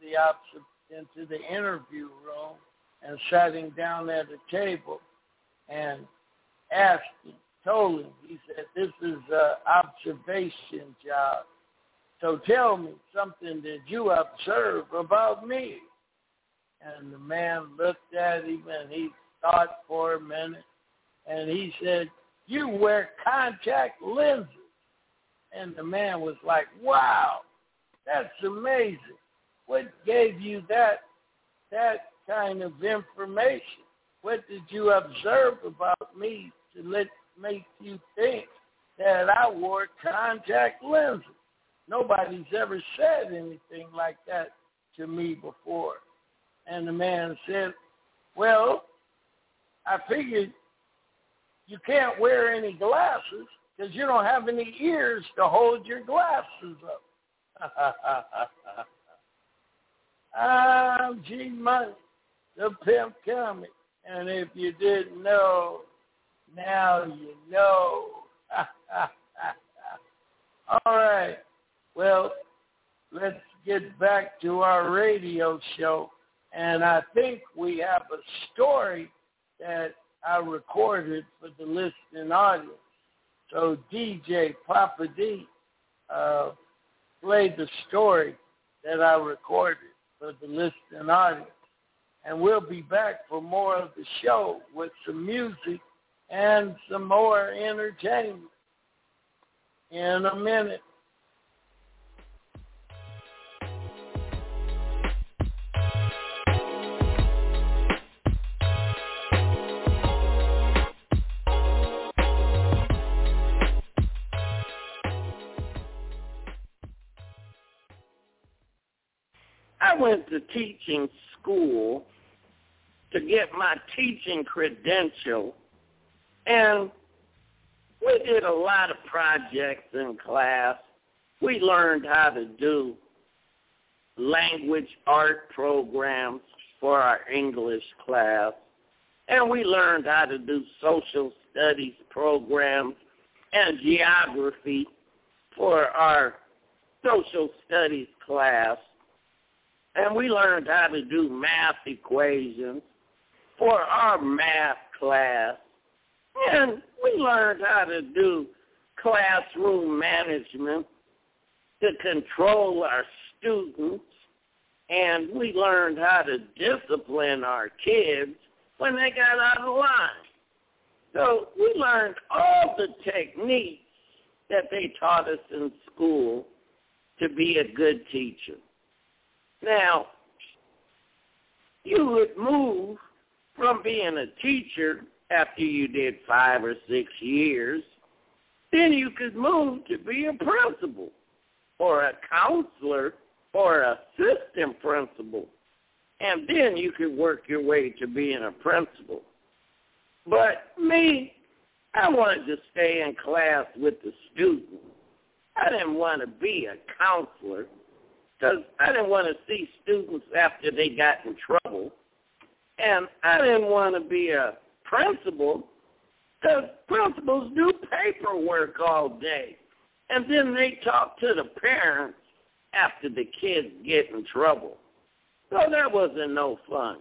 Speaker 7: into the interview room and sat him down at a table and asked him, told him, he said, this is an observation job. So tell me something that you observe about me. And the man looked at him, and he thought for a minute, and he said, you wear contact lenses. And the man was like, wow, that's amazing. What gave you that kind of information? What did you observe about me to make you think that I wore contact lenses? Nobody's ever said anything like that to me before. And the man said, well, I figured you can't wear any glasses because you don't have any ears to hold your glasses up. I'm G Money, the pimp comic. And if you didn't know, now you know. All right. Well, let's get back to our radio show. And I think we have a story that I recorded for the listening audience. So DJ Papa D played the story that I recorded for the listening audience. And we'll be back for more of the show with some music and some more entertainment in a minute. I went to teaching school to get my teaching credential, and we did a lot of projects in class. We learned how to do language art programs for our English class, and we learned how to do social studies programs and geography for our social studies class. And we learned how to do math equations for our math class. And we learned how to do classroom management to control our students. And we learned how to discipline our kids when they got out of line. So we learned all the techniques that they taught us in school to be a good teacher. Now, you would move from being a teacher after you did 5 or 6 years. Then you could move to be a principal or a counselor or assistant principal. And then you could work your way to being a principal. But me, I wanted to stay in class with the students. I didn't want to be a counselor, because I didn't want to see students after they got in trouble. And I didn't want to be a
Speaker 3: principal because principals do paperwork all day. And then they talk to the parents after the kids get in trouble. So that wasn't no fun.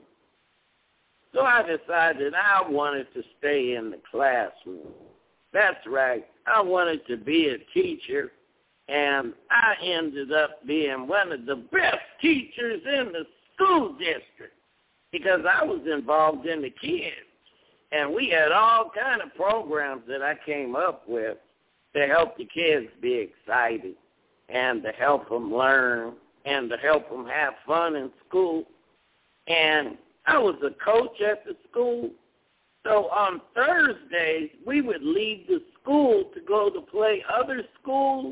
Speaker 3: So I decided I wanted to stay in the classroom. That's right. I wanted to be a teacher, and I ended up being one of the best teachers in the school district because I was involved in the kids. And we had all kind of programs that I came up with to help the kids be excited and to help them learn and to help them have fun in school. And I was a coach at the school. So on Thursdays, we would leave the school to go to play other schools,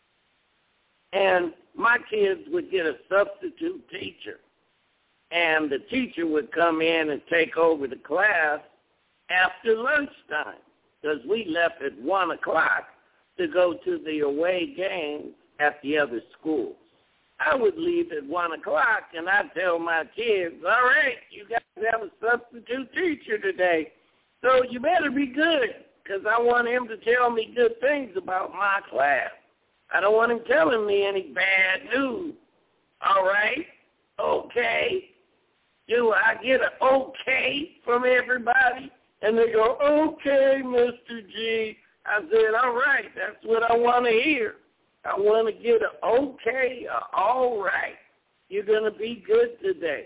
Speaker 3: and my kids would get a substitute teacher. And the teacher would come in and take over the class after lunchtime because we left at 1 o'clock to go to the away games at the other schools. I would leave at 1 o'clock, and I'd tell my kids, all right, you guys have a substitute teacher today, so you better be good because I want him to tell me good things about my class. I don't want him telling me any bad news. All right? Okay. Do I get an okay from everybody? And they go, okay, Mr. G. I said, all right, that's what I want to hear. I want to get an okay, all right. You're going to be good today.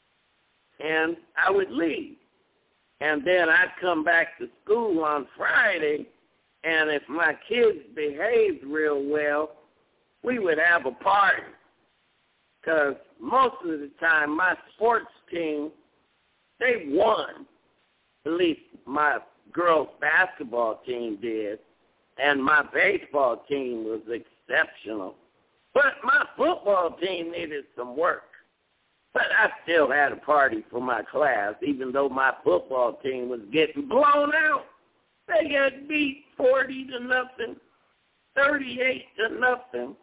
Speaker 3: And I would leave. And then I'd come back to school on Friday, and if my kids behaved real well, we would have a party. Because most of the time, my sports team, they won. At least my girls' basketball team did. And my baseball team was exceptional. But my football team needed some work. But I still had a party for my class, even though my football team was getting blown out. They got beat 40-0, 38-0,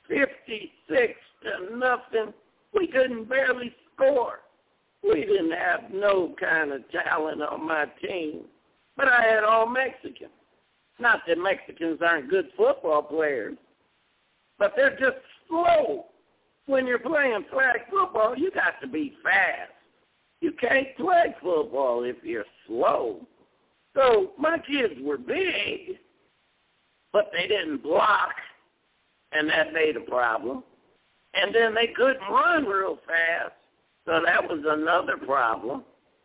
Speaker 3: 56-0. We couldn't barely score. We didn't have no kind of talent on my team. But I had all Mexicans. Not that Mexicans aren't good football players, but they're just slow. When you're playing flag football, you got to be fast. You can't play football if you're slow. So my kids were big, but they didn't block, and that made a problem. And then they couldn't run real fast, so that was another problem.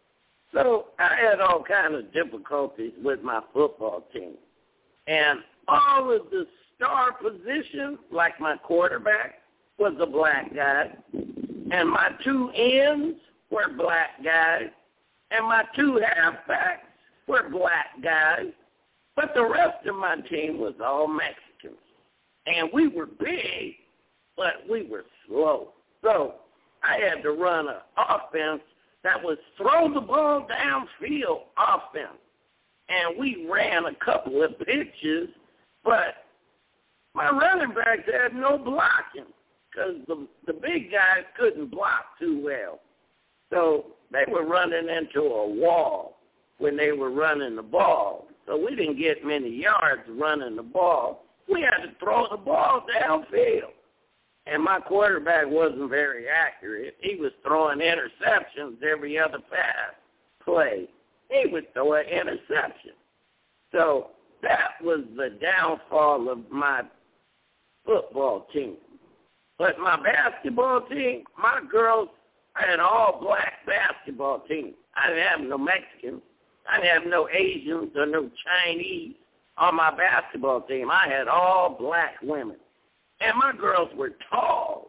Speaker 3: So I had all kinds of difficulties with my football team. And all of the star positions, like my quarterback, was a black guy. And my 2 ends were black guys. And my 2 halfbacks were black guys. But the rest of my team was all Mexicans. And we were big, but we were slow. So I had to run an offense that was throw the ball downfield offense. And we ran a couple of pitches, but my running backs had no blocking because the big guys couldn't block too well. So they were running into a wall when they were running the ball. So we didn't get many yards running the ball. We had to throw the ball downfield. And my quarterback wasn't very accurate. He was throwing interceptions every other pass play. He would throw an interception. So that was the downfall of my football team. But my basketball team, my girls, I had all black basketball team. I didn't have no Mexicans. I didn't have no Asians or no Chinese on my basketball team. I had all black women. And my girls were tall,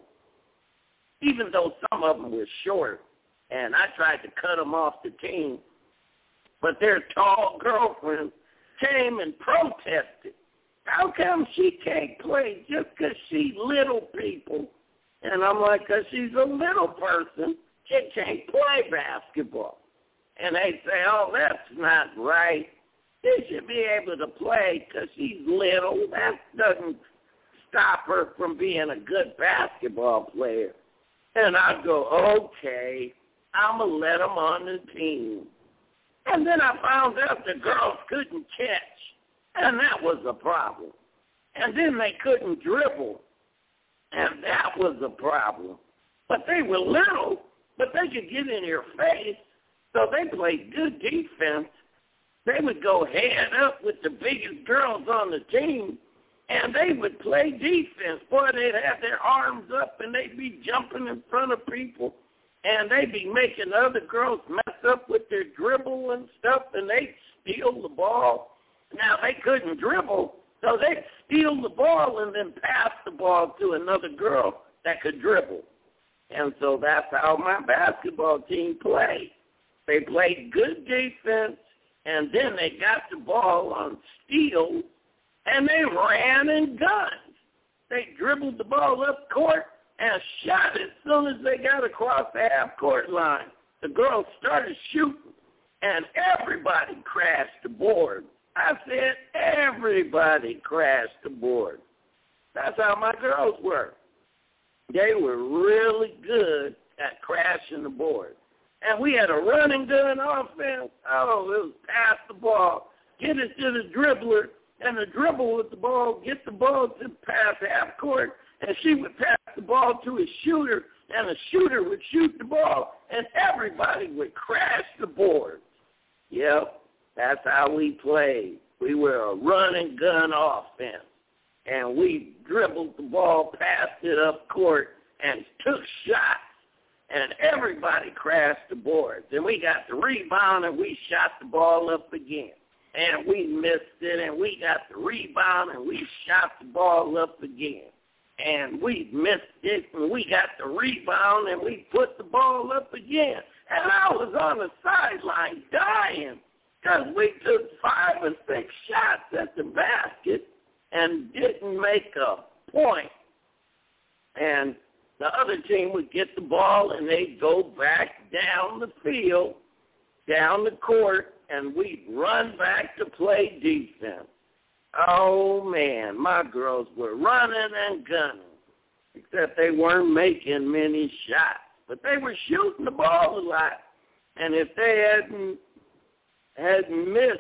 Speaker 3: even though some of them were short. And I tried to cut them off the team. But their tall girlfriends came and protested. How come she can't play just because she's little people? And I'm like, because she's a little person, she can't play basketball. And they say, oh, that's not right. She should be able to play because she's little. That doesn't stop her from being a good basketball player. And I go, okay, I'm going to let them on the team. And then I found out the girls couldn't catch, and that was a problem. And then they couldn't dribble, and that was a problem. But they were little, but they could get in your face, so they played good defense. They would go head up with the biggest girls on the team, and they would play defense. Boy, they'd have their arms up, and they'd be jumping in front of people, and they'd be making other girls mess up with their dribble and stuff, and they'd steal the ball. Now, they couldn't dribble, so they'd steal the ball and then pass the ball to another girl that could dribble. And so that's how my basketball team played. They played good defense, and then they got the ball on steals, and they ran and gunned. They dribbled the ball up court and shot it as soon as they got across the half-court line. The girls started shooting, and everybody crashed the board. I said everybody crashed the board. That's how my girls were. They were really good at crashing the board. And we had a running gun offense. Oh, it was pass the ball, get it to the dribbler, and the dribble with the ball, get the ball to pass half court, and she would pass the ball to a shooter, and the shooter would shoot the ball, and everybody would crash the board. Yep, that's how we played. We were a running gun offense, and we dribbled the ball, passed it up court, and took shots. And everybody crashed the boards. And we got the rebound, and we shot the ball up again. And we missed it, and we got the rebound, and we shot the ball up again. And we missed it, and we got the rebound, and we put the ball up again. And I was on the sideline dying because we took 5 or 6 shots at the basket and didn't make a point. And the other team would get the ball, and they'd go back down the field, down the court, and we'd run back to play defense. Oh, man, my girls were running and gunning, except they weren't making many shots. But they were shooting the ball a lot. And if they hadn't missed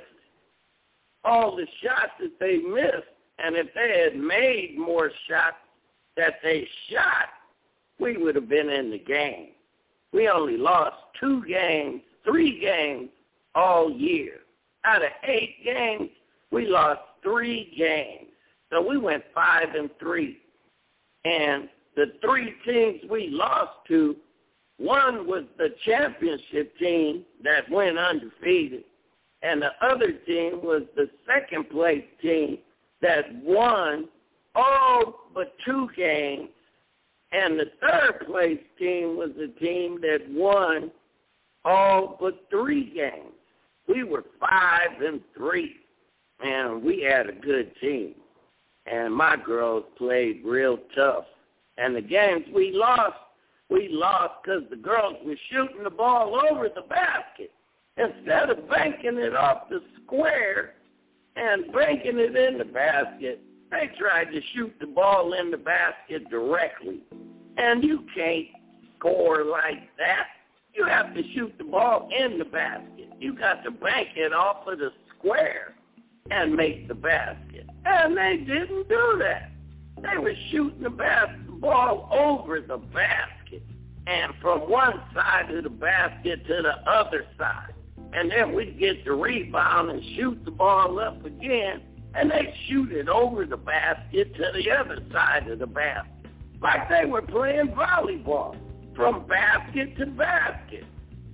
Speaker 3: all the shots that they missed, and if they had made more shots that they shot, we would have been in the game. We only lost 3 games all year. Out of 8 games, we lost 3 games. So we went 5-3. And the 3 teams we lost to, one was the championship team that went undefeated, and the other team was the second place team that won all but 2 games. And the third place team was the team that won all but 3 games. We were 5-3, and we had a good team. And my girls played real tough. And the games we lost because the girls were shooting the ball over the basket. Instead of banking it off the square and banking it in the basket, they tried to shoot the ball in the basket directly. And you can't score like that. You have to shoot the ball in the basket. You got to bank it off of the square and make the basket. And they didn't do that. They were shooting the basketball over the basket and from one side of the basket to the other side. And then we'd get the rebound and shoot the ball up again, and they'd shoot it over the basket to the other side of the basket, like they were playing volleyball, from basket to basket.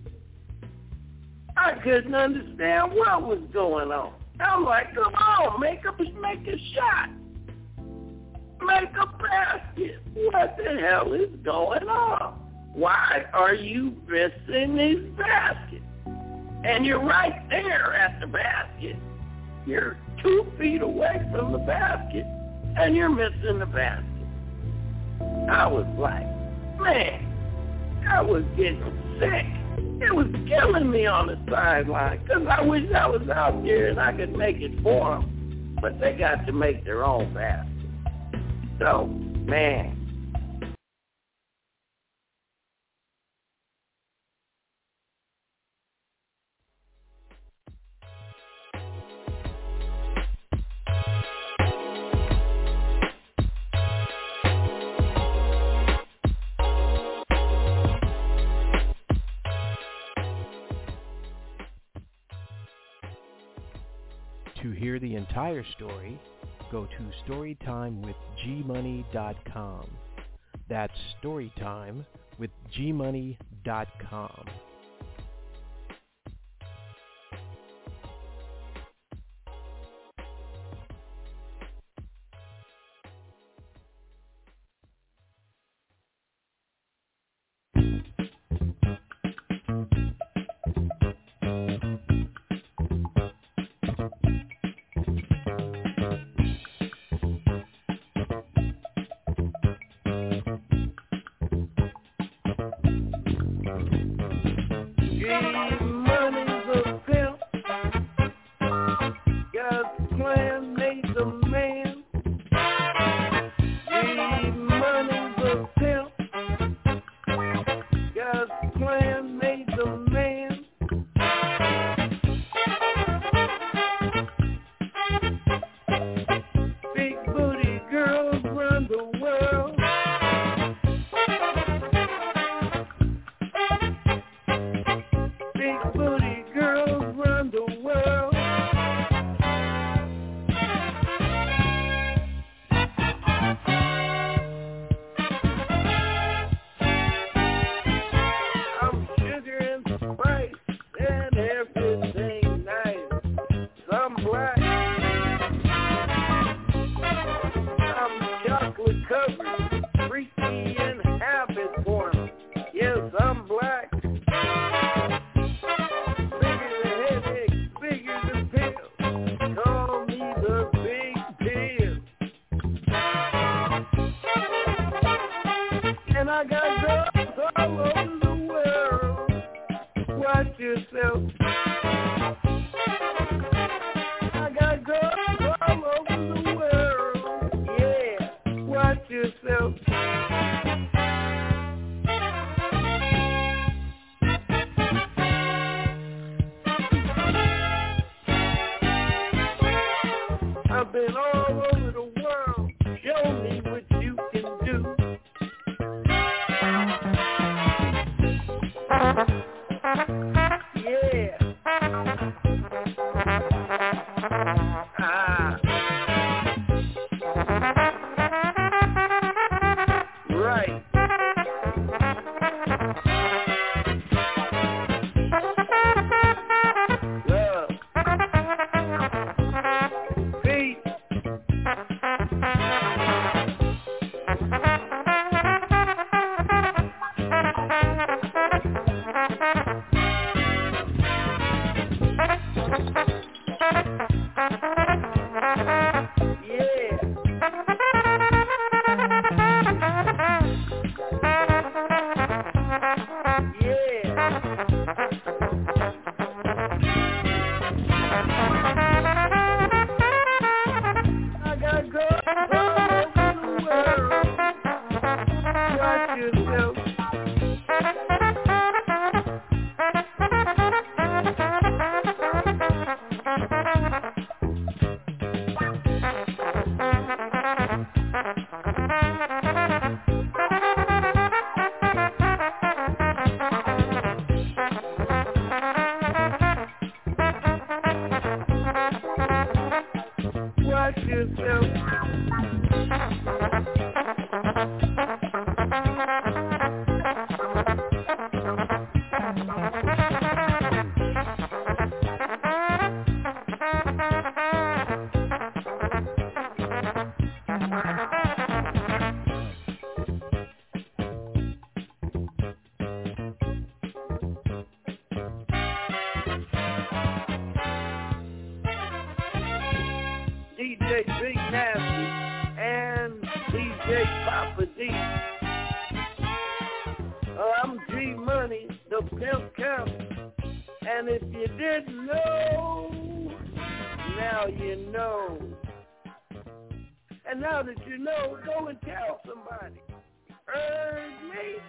Speaker 3: I couldn't understand what was going on. I'm like, come on, make a shot. Make a basket. What the hell is going on? Why are you missing these baskets? And you're right there at the basket. You're 2 feet away from the basket, and you're missing the basket. I was like, man, I was getting sick. It was killing me on the sideline because I wish I was out there and I could make it for them. But they got to make their own basket. So, man.
Speaker 2: To hear the entire story, go to storytimewithgmoney.com. That's storytimewithgmoney.com.
Speaker 7: DJ Big Nasty and DJ Papa D. I'm G Money, the Pimp Count. And if you didn't know, now you know. And now that you know, go and tell somebody. Heard me?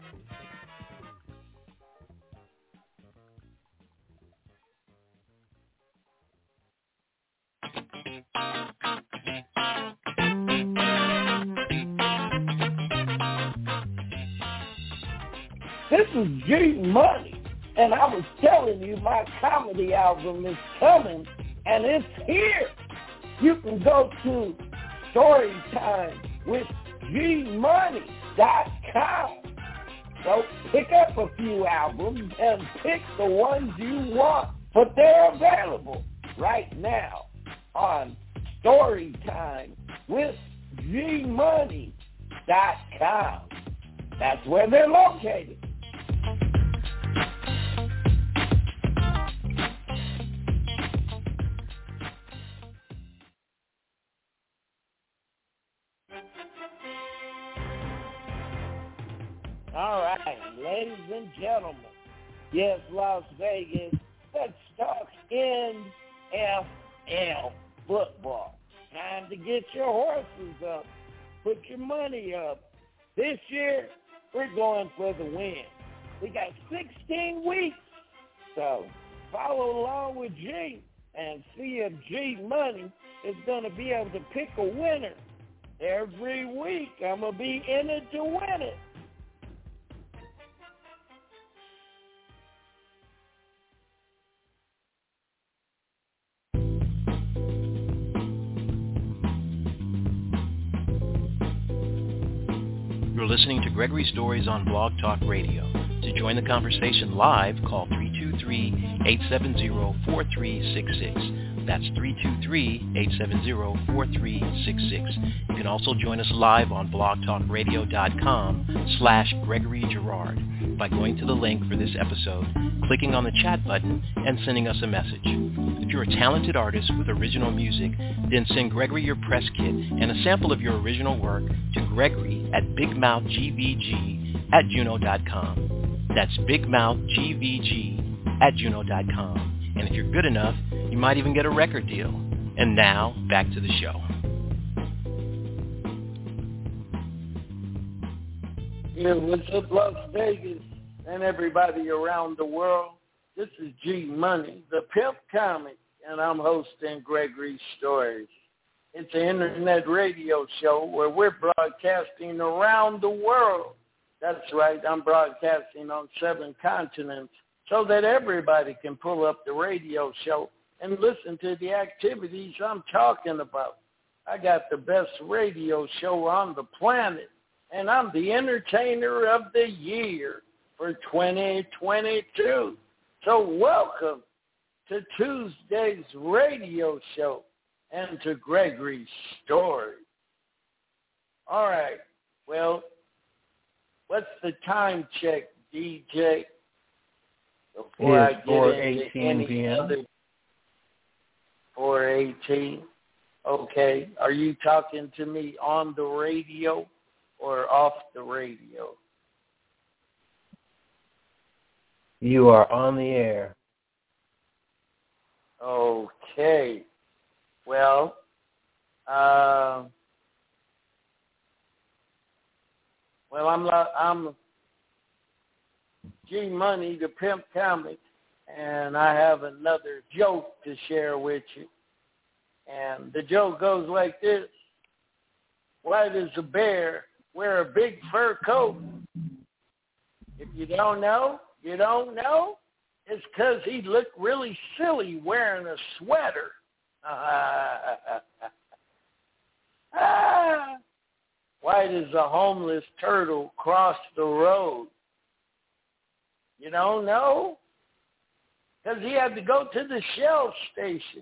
Speaker 7: This is G Money, and I was telling you my comedy album is coming and it's here. You can go to StorytimeWithGMoney.com. So pick up a few albums and pick the ones you want, but they're available right now on StorytimeWithGMoney.com. That's where they're located. All right, ladies and gentlemen, yes, Las Vegas, let's talk NFL football. Time to get your horses up, put your money up. This year, we're going for the win. We got 16 weeks, so follow along with G and see if G Money is going to be able to pick a winner. Every week, I'm going to be in it to win it.
Speaker 2: You're listening to Gregory Stories on Blog Talk Radio. To join the conversation live, call 323-870-4366. That's 323-870-4366. You can also join us live on blogtalkradio.com/Gregory Girard by going to the link for this episode, clicking on the chat button, and sending us a message. If you're a talented artist with original music, then send Gregory your press kit and a sample of your original work to Gregory at bigmouthgvg@juno.com. That's bigmouthgvg@juno.com. And if you're good enough, you might even get a record deal. And now, back to the show.
Speaker 7: Yeah, what's up, Las Vegas and everybody around the world? This is G Money, the Pimp Comic, and I'm hosting Gregory Stories. It's an internet radio show where we're broadcasting around the world. That's right, I'm broadcasting on 7 continents so that everybody can pull up the radio show and listen to the activities I'm talking about. I got the best radio show on the planet, and I'm the entertainer of the year for 2022. So welcome to Tuesday's radio show and to Gregory's Story. All right, well, what's the time check, DJ? Before I get into any
Speaker 9: p.m.
Speaker 7: other 4:18. Okay. Are you talking to me on the radio or off the radio?
Speaker 9: You are on the air.
Speaker 7: Okay. Well, I'm G Money, the Pimp Comic, and I have another joke to share with you. And the joke goes like this: why does a bear wear a big fur coat? If you don't know, you don't know. It's because he looked really silly wearing a sweater. Why does a homeless turtle cross the road? You don't know? Because he had to go to the Shell station.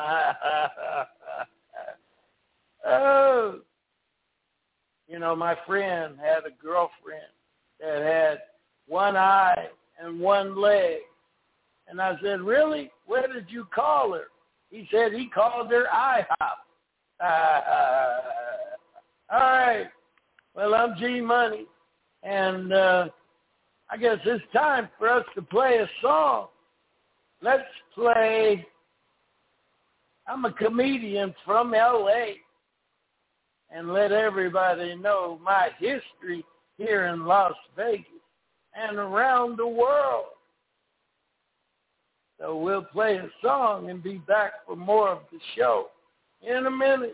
Speaker 7: Oh. You know, my friend had a girlfriend that had one eye and one leg. And I said, really? Where did you call her? He said he called her IHOP. All right. Well, I'm G Money, and I guess it's time for us to play a song. Let's play I'm a Comedian from L.A., and let everybody know my history here in Las Vegas and around the world. So we'll play a song and be back for more of the show in a minute.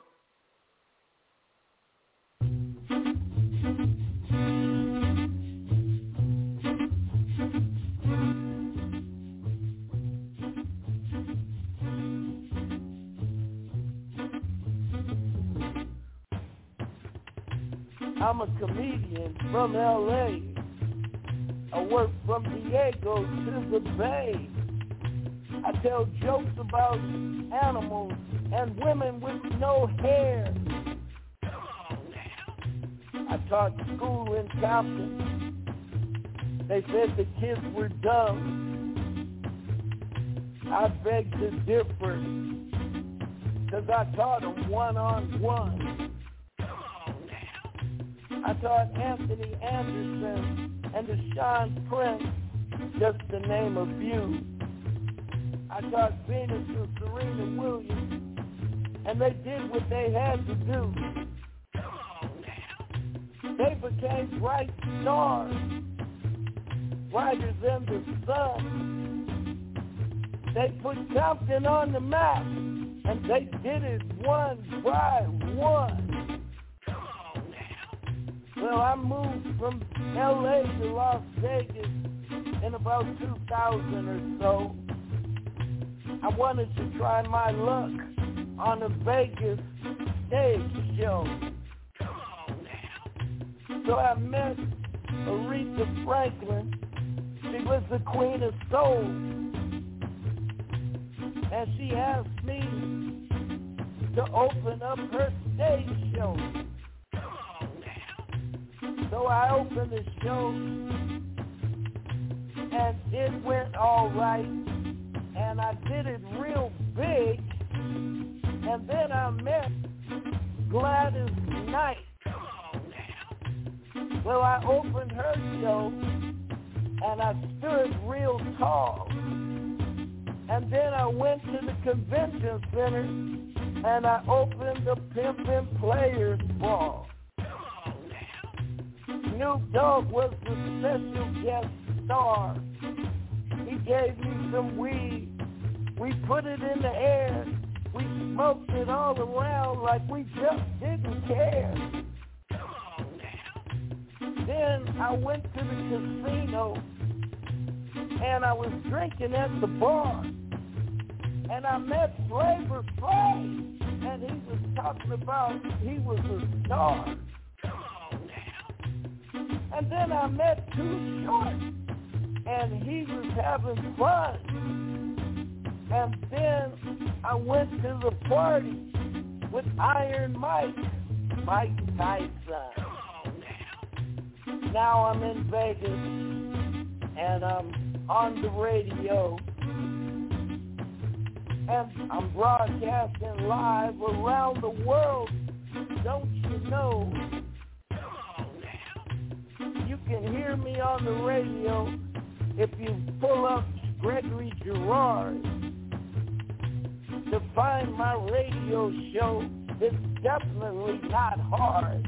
Speaker 7: I'm a comedian from L.A. I work from Diego to the Bay. I tell jokes about animals and women with no hair. I taught school in Compton. They said the kids were dumb. I beg to differ, 'cause I taught them one-on-one. I taught Anthony Anderson and Deshaun Prince, just to name a few. I taught Venus and Serena Williams, and they did what they had to do. They became bright stars, brighter than the sun. They put Compton on the map, and they did it one by one. Well, I moved from L.A. to Las Vegas in about 2000 or so. I wanted to try my luck on a Vegas stage show. So I met Aretha Franklin. She was the queen of soul. And she asked me to open up her stage show. So I opened the show, and it went all right, and I did it real big, and then I met Gladys Knight. Well, I opened her show, and I stood real tall, and then I went to the convention center, and I opened the Pimpin' Players Ball. Snoop Dogg was the special guest star. He gave me some weed. We put it in the air. We smoked it all around like we just didn't care. Then I went to the casino, and I was drinking at the bar. And I met Flavor Flav, and he was talking about he was a star. And then I met Too Short, and he was having fun. And then I went to the party with Iron Mike Tyson. Now I'm in Vegas, and I'm on the radio, and I'm broadcasting live around the world. Don't you know? You can hear me on the radio if you pull up Gregory Girard. To find my radio show, it's definitely not hard.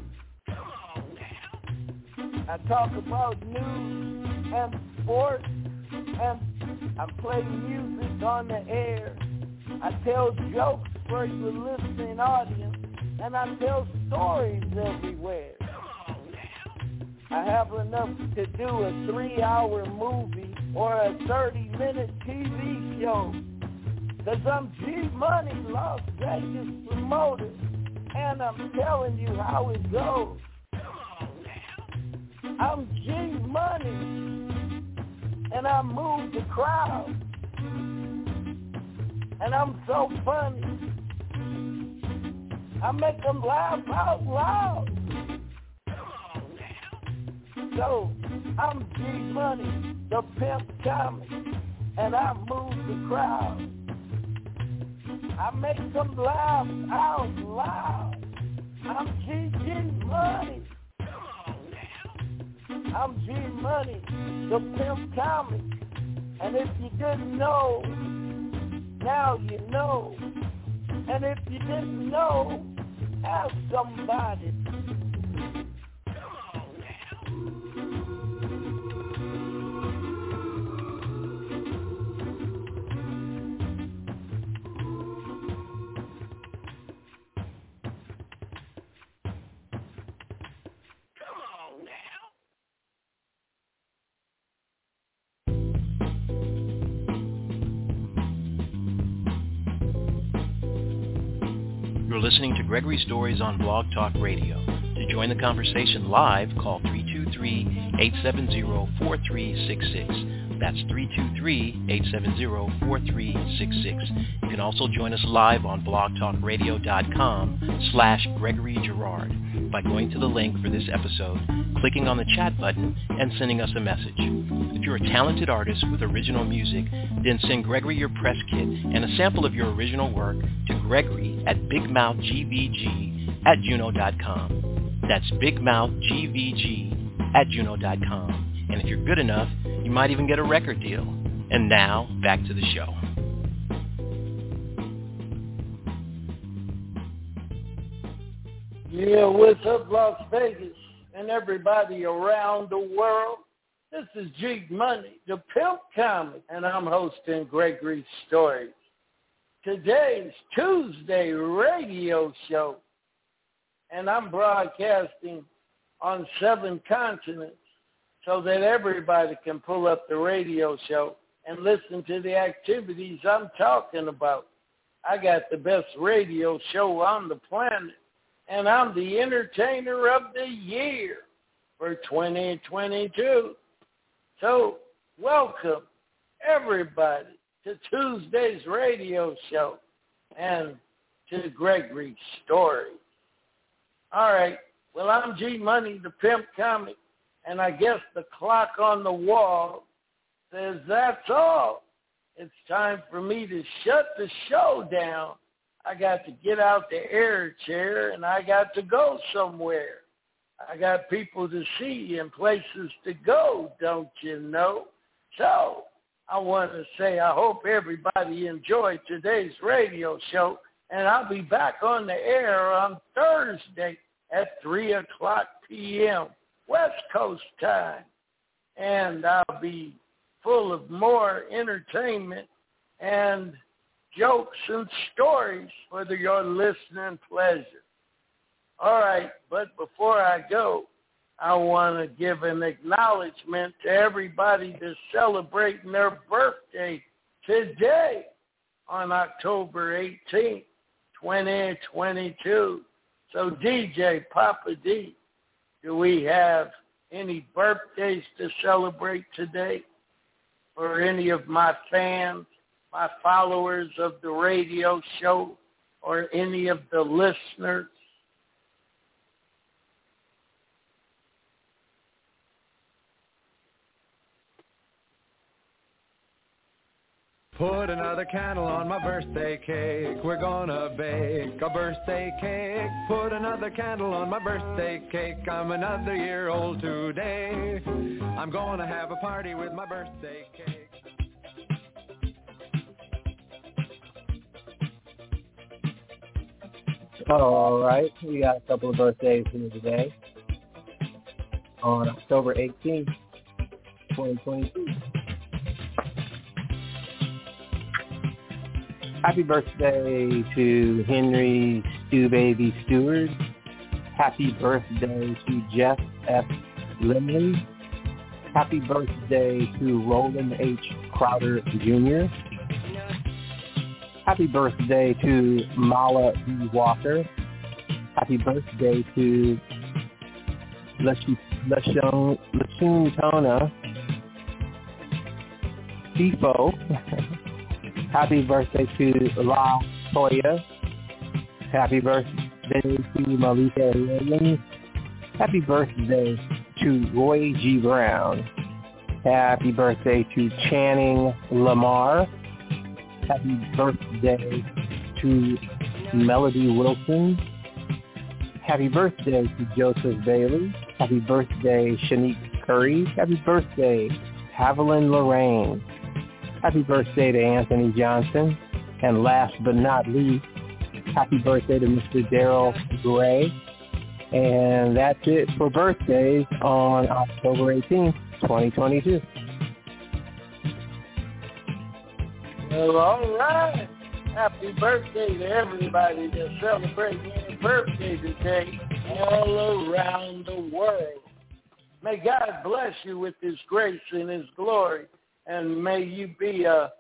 Speaker 7: I talk about news and sports, and I play music on the air. I tell jokes for the listening audience, and I tell stories everywhere. I have enough to do a 3-hour movie or a 30-minute TV show. 'Cause I'm G-Money, Las Vegas promoter, and I'm telling you how it goes. I'm G-Money, and I move the crowd, and I'm so funny. I make them laugh out loud. So, I'm G-Money, the pimp comic, and I move the crowd. I make them laugh out loud. I'm G-Money. I'm G-Money, the pimp comic. And if you didn't know, now you know. And if you didn't know, ask somebody.
Speaker 2: You're listening to Gregory Stories on Blog Talk Radio. To join the conversation live, call 323-870-4366. That's 323-870-4366. You can also join us live on blogtalkradio.com/Gregory Girard by going to the link for this episode, clicking on the chat button, and sending us a message. If you're a talented artist with original music, then send Gregory your press kit and a sample of your original work to Gregory at bigmouthgvg@juno.com. That's bigmouthgvg@juno.com. And if you're good enough, you might even get a record deal. And now, back to the show.
Speaker 7: Yeah, what's up, Las Vegas, and everybody around the world? This is G Money, the Pimp Comic, and I'm hosting Gregory Stories. Today's Tuesday radio show, and I'm broadcasting on 7 continents so that everybody can pull up the radio show and listen to the activities I'm talking about. I got the best radio show on the planet, and I'm the Entertainer of the Year for 2022. So welcome, everybody, to Tuesday's radio show and to Gregory Story. All right, well, I'm G Money, the Pimp Comic, and I guess the clock on the wall says that's all. It's time for me to shut the show down. I got to get out the air chair, and I got to go somewhere. I got people to see and places to go, don't you know? So I want to say I hope everybody enjoyed today's radio show, and I'll be back on the air on Thursday at 3 o'clock p.m. West Coast time. And I'll be full of more entertainment and jokes and stories for your listening pleasure. All right, but before I go, I want to give an acknowledgement to everybody that's celebrating their birthday today on October 18th, 2022. So DJ Papa D, do we have any birthdays to celebrate today for any of my fans, my followers of the radio show, or any of the listeners?
Speaker 8: Put another candle on my birthday cake. We're gonna bake a birthday cake. Put another candle on my birthday cake. I'm another year old today. I'm gonna have a party with my birthday cake.
Speaker 9: All right, we got a couple of birthdays here today. On October 18th, 2022. Happy birthday to Henry Stu Baby Stewart. Happy birthday to Jeff F. Limley. Happy birthday to Roland H. Crowder Jr. Happy birthday to Mala B. Walker. Happy birthday to Lashuntona Tifo. Happy birthday to La Toya. Happy birthday to Malika Williams. Happy birthday to Roy G. Brown. Happy birthday to Channing Lamar. Happy birthday to Melody Wilson. Happy birthday to Joseph Bailey. Happy birthday, Shanique Curry. Happy birthday, Haviland Lorraine. Happy birthday to Anthony Johnson. And last but not least, happy birthday to Mr. Daryl Gray. And that's it for birthdays on October 18th, 2022.
Speaker 7: Well, all right. Happy birthday to everybody that's celebrating their birthday today all around the world. May God bless you with his grace and his glory. And may you be a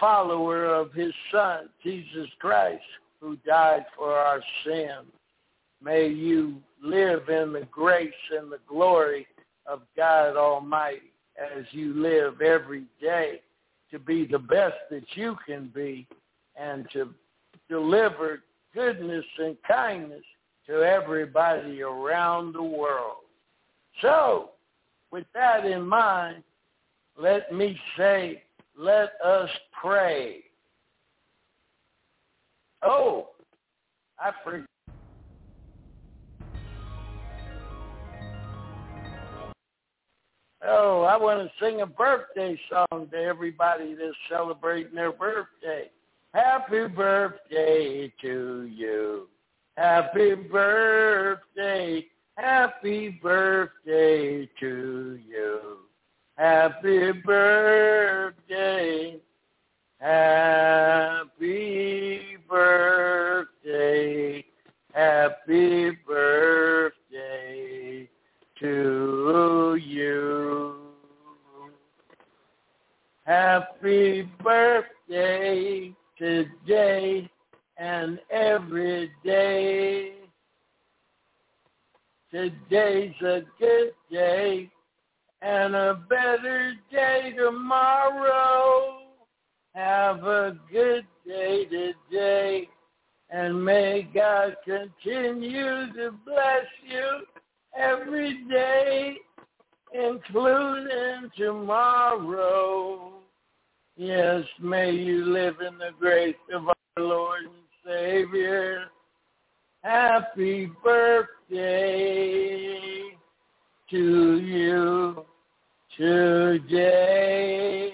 Speaker 7: follower of his son, Jesus Christ, who died for our sins. may you live in the grace and the glory of God Almighty as you live every day to be the best that you can be and to deliver goodness and kindness to everybody around the world. So, with that in mind, let me say, let us pray. Oh, I forgot. Oh, I want to sing a birthday song to everybody that's celebrating their birthday. Happy birthday to you. Happy birthday. Happy birthday to you. Happy birthday. Happy birthday. Happy birthday to you. Happy birthday today and every day. Today's a good day and a better day tomorrow. Have a good day today, and may God continue to bless you every day, including tomorrow. Yes, may you live in the grace of our Lord and Savior. Happy birthday to you today.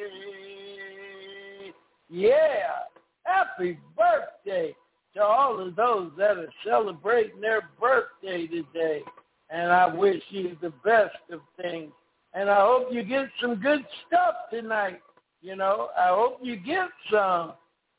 Speaker 7: Yeah, happy birthday to all of those that are celebrating their birthday today. And I wish you the best of things. And I hope you get some good stuff tonight. I hope you get some,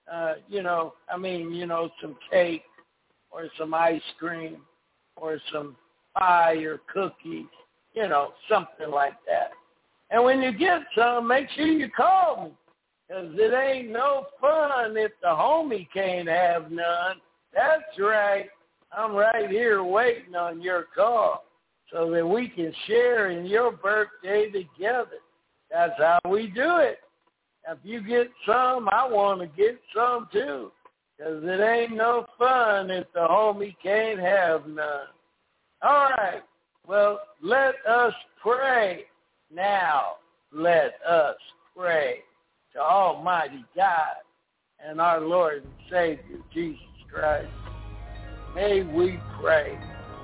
Speaker 7: some cake or some ice cream or some pie or cookies, something like that. And when you get some, make sure you call me, because it ain't no fun if the homie can't have none. That's right. I'm right here waiting on your call so that we can share in your birthday together. That's how we do it. If you get some, I want to get some too, because it ain't no fun if the homie can't have none. All right. Well, let us pray. Now, let us pray to Almighty God and our Lord and Savior, Jesus Christ. May we pray.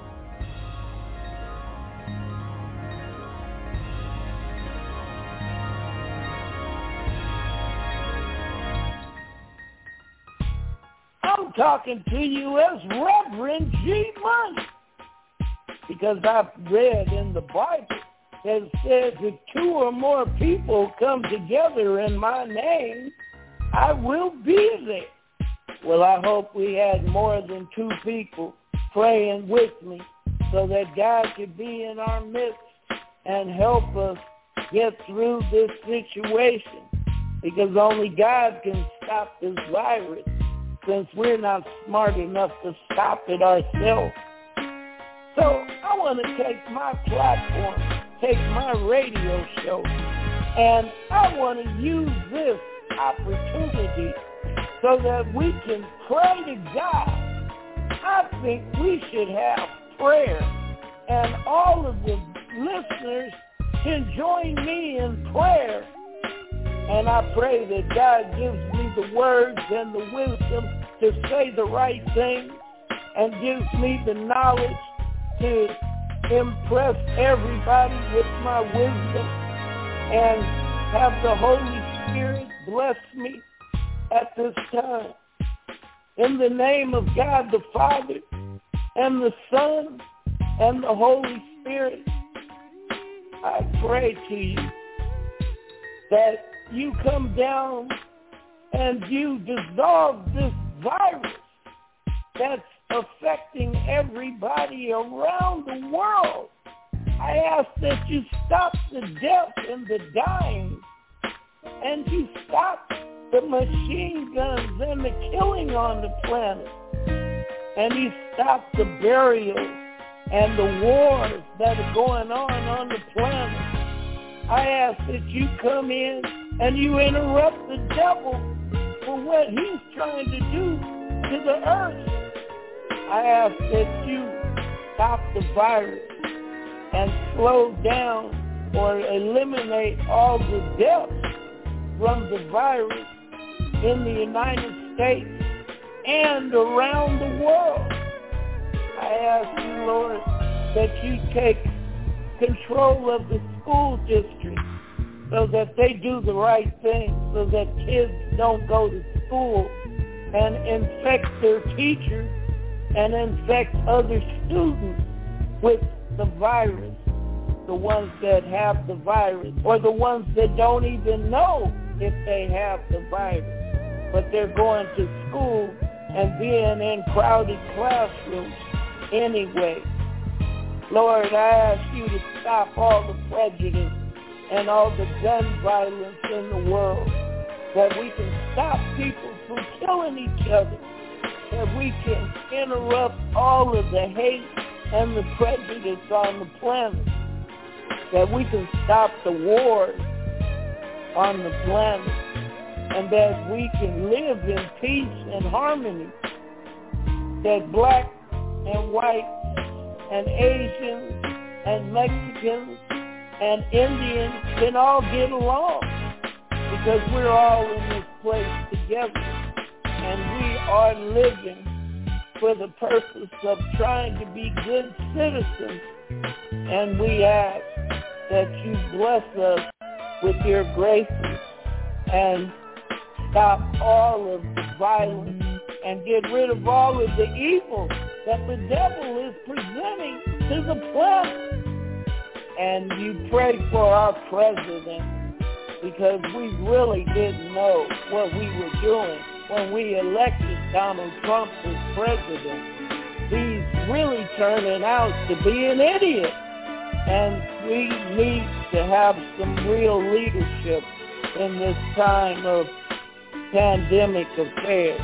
Speaker 7: I'm talking to you as Reverend G. Money, because I've read in the Bible that it says if 2 or more people come together in my name, I will be there. Well, I hope we had more than 2 people praying with me so that God could be in our midst and help us get through this situation, because only God can stop this virus, since we're not smart enough to stop it ourselves. So I want to take my platform, take my radio show, and I want to use this opportunity so that we can pray to God. I think we should have prayer, and all of the listeners can join me in prayer. And I pray that God gives me the words and the wisdom to say the right thing, and gives me the knowledge to impress everybody with my wisdom, and have the Holy Spirit bless me at this time. In the name of God the Father and the Son and the Holy Spirit, I pray to you that you come down and you dissolve this virus that's affecting everybody around the world. I ask that you stop the death and the dying, and you stop the machine guns and the killing on the planet. and he stopped the burials and the wars that are going on the planet. I ask that you come in and you interrupt the devil for what he's trying to do to the earth. I ask that you stop the virus and slow down or eliminate all the deaths from the virus in the United States and around the world. I ask you, Lord, that you take control of the school district so that they do the right thing, so that kids don't go to school and infect their teachers and infect other students with the virus, the ones that have the virus, or the ones that don't even know if they have the virus, but they're going to school and being in crowded classrooms anyway. Lord, I ask you to stop all the prejudice and all the gun violence in the world, that we can stop people from killing each other, that we can interrupt all of the hate and the prejudice on the planet, that we can stop the wars on the planet, and that we can live in peace and harmony, that black and white and Asians and Mexicans and Indians can all get along, because we're all in this place together, and we are living for the purpose of trying to be good citizens. And we ask that you bless us with your graces and stop all of the violence and get rid of all of the evil that the devil is presenting to the planet. And you pray for our president, because we really didn't know what we were doing when we elected Donald Trump as president. He's really turning out to be an idiot. And we need to have some real leadership in this time of pandemic affairs.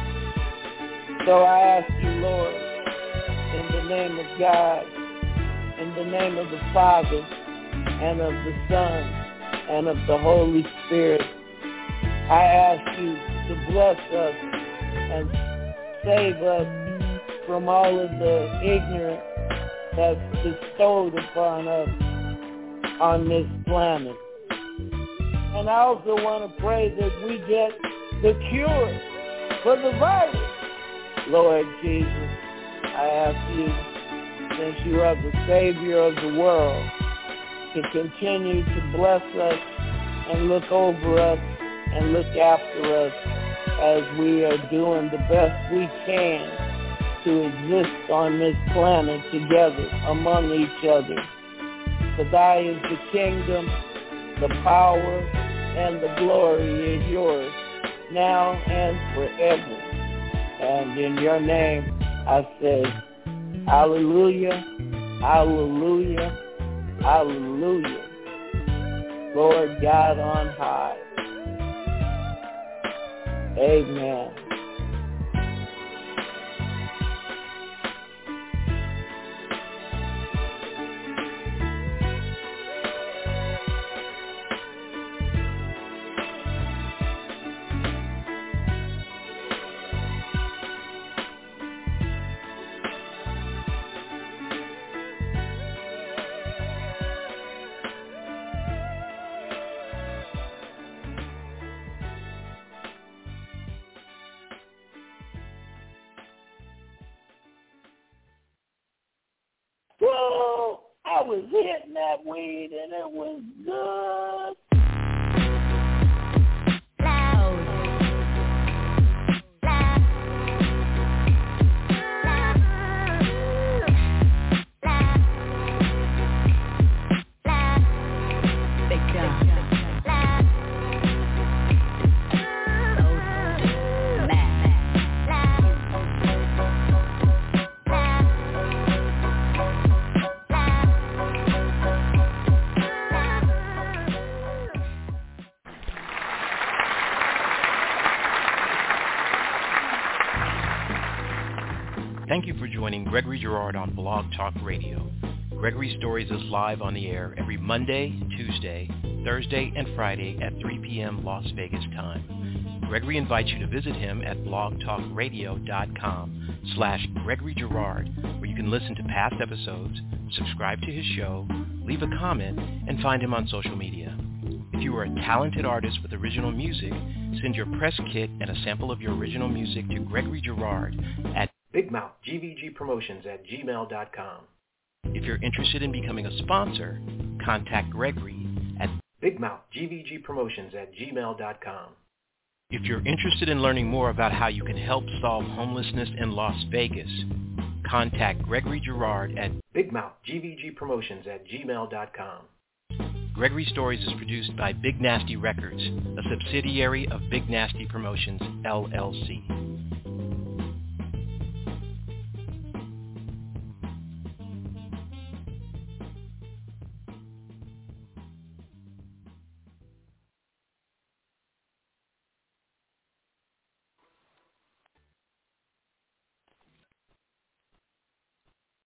Speaker 7: So I ask you, Lord, in the name of God, in the name of the Father, and of the Son, and of the Holy Spirit, I ask you to bless us and save us from all of the ignorance that's bestowed upon us on this planet. And I also want to pray that we get the cure for the virus. Lord Jesus, I ask you, since you are the Savior of the world, to continue to bless us and look over us and look after us as we are doing the best we can to exist on this planet together among each other. For thy is the kingdom, the power, and the glory is yours, now and forever. And in your name I say, hallelujah, hallelujah, hallelujah. Lord God on high. Amen. Whoa, I was hitting that weed and it was good.
Speaker 2: Thank you for joining Gregory Girard on Blog Talk Radio. Gregory Stories is live on the air every Monday, Tuesday, Thursday, and Friday at 3 p.m. Las Vegas time. Gregory invites you to visit him at blogtalkradio.com/Gregory Girard, where you can listen to past episodes, subscribe to his show, leave a comment, and find him on social media. If you are a talented artist with original music, send your press kit and a sample of your original music to Gregory Girard at BigMouthGVGPromotions@gmail.com. If you're interested in becoming a sponsor, contact Gregory at BigMouthGVGPromotions@gmail.com. If you're interested in learning more about how you can help solve homelessness in Las Vegas, contact Gregory Girard at BigMouthGVGPromotions@gmail.com. Gregory Stories is produced by Big Nasty Records, a subsidiary of Big Nasty Promotions, LLC.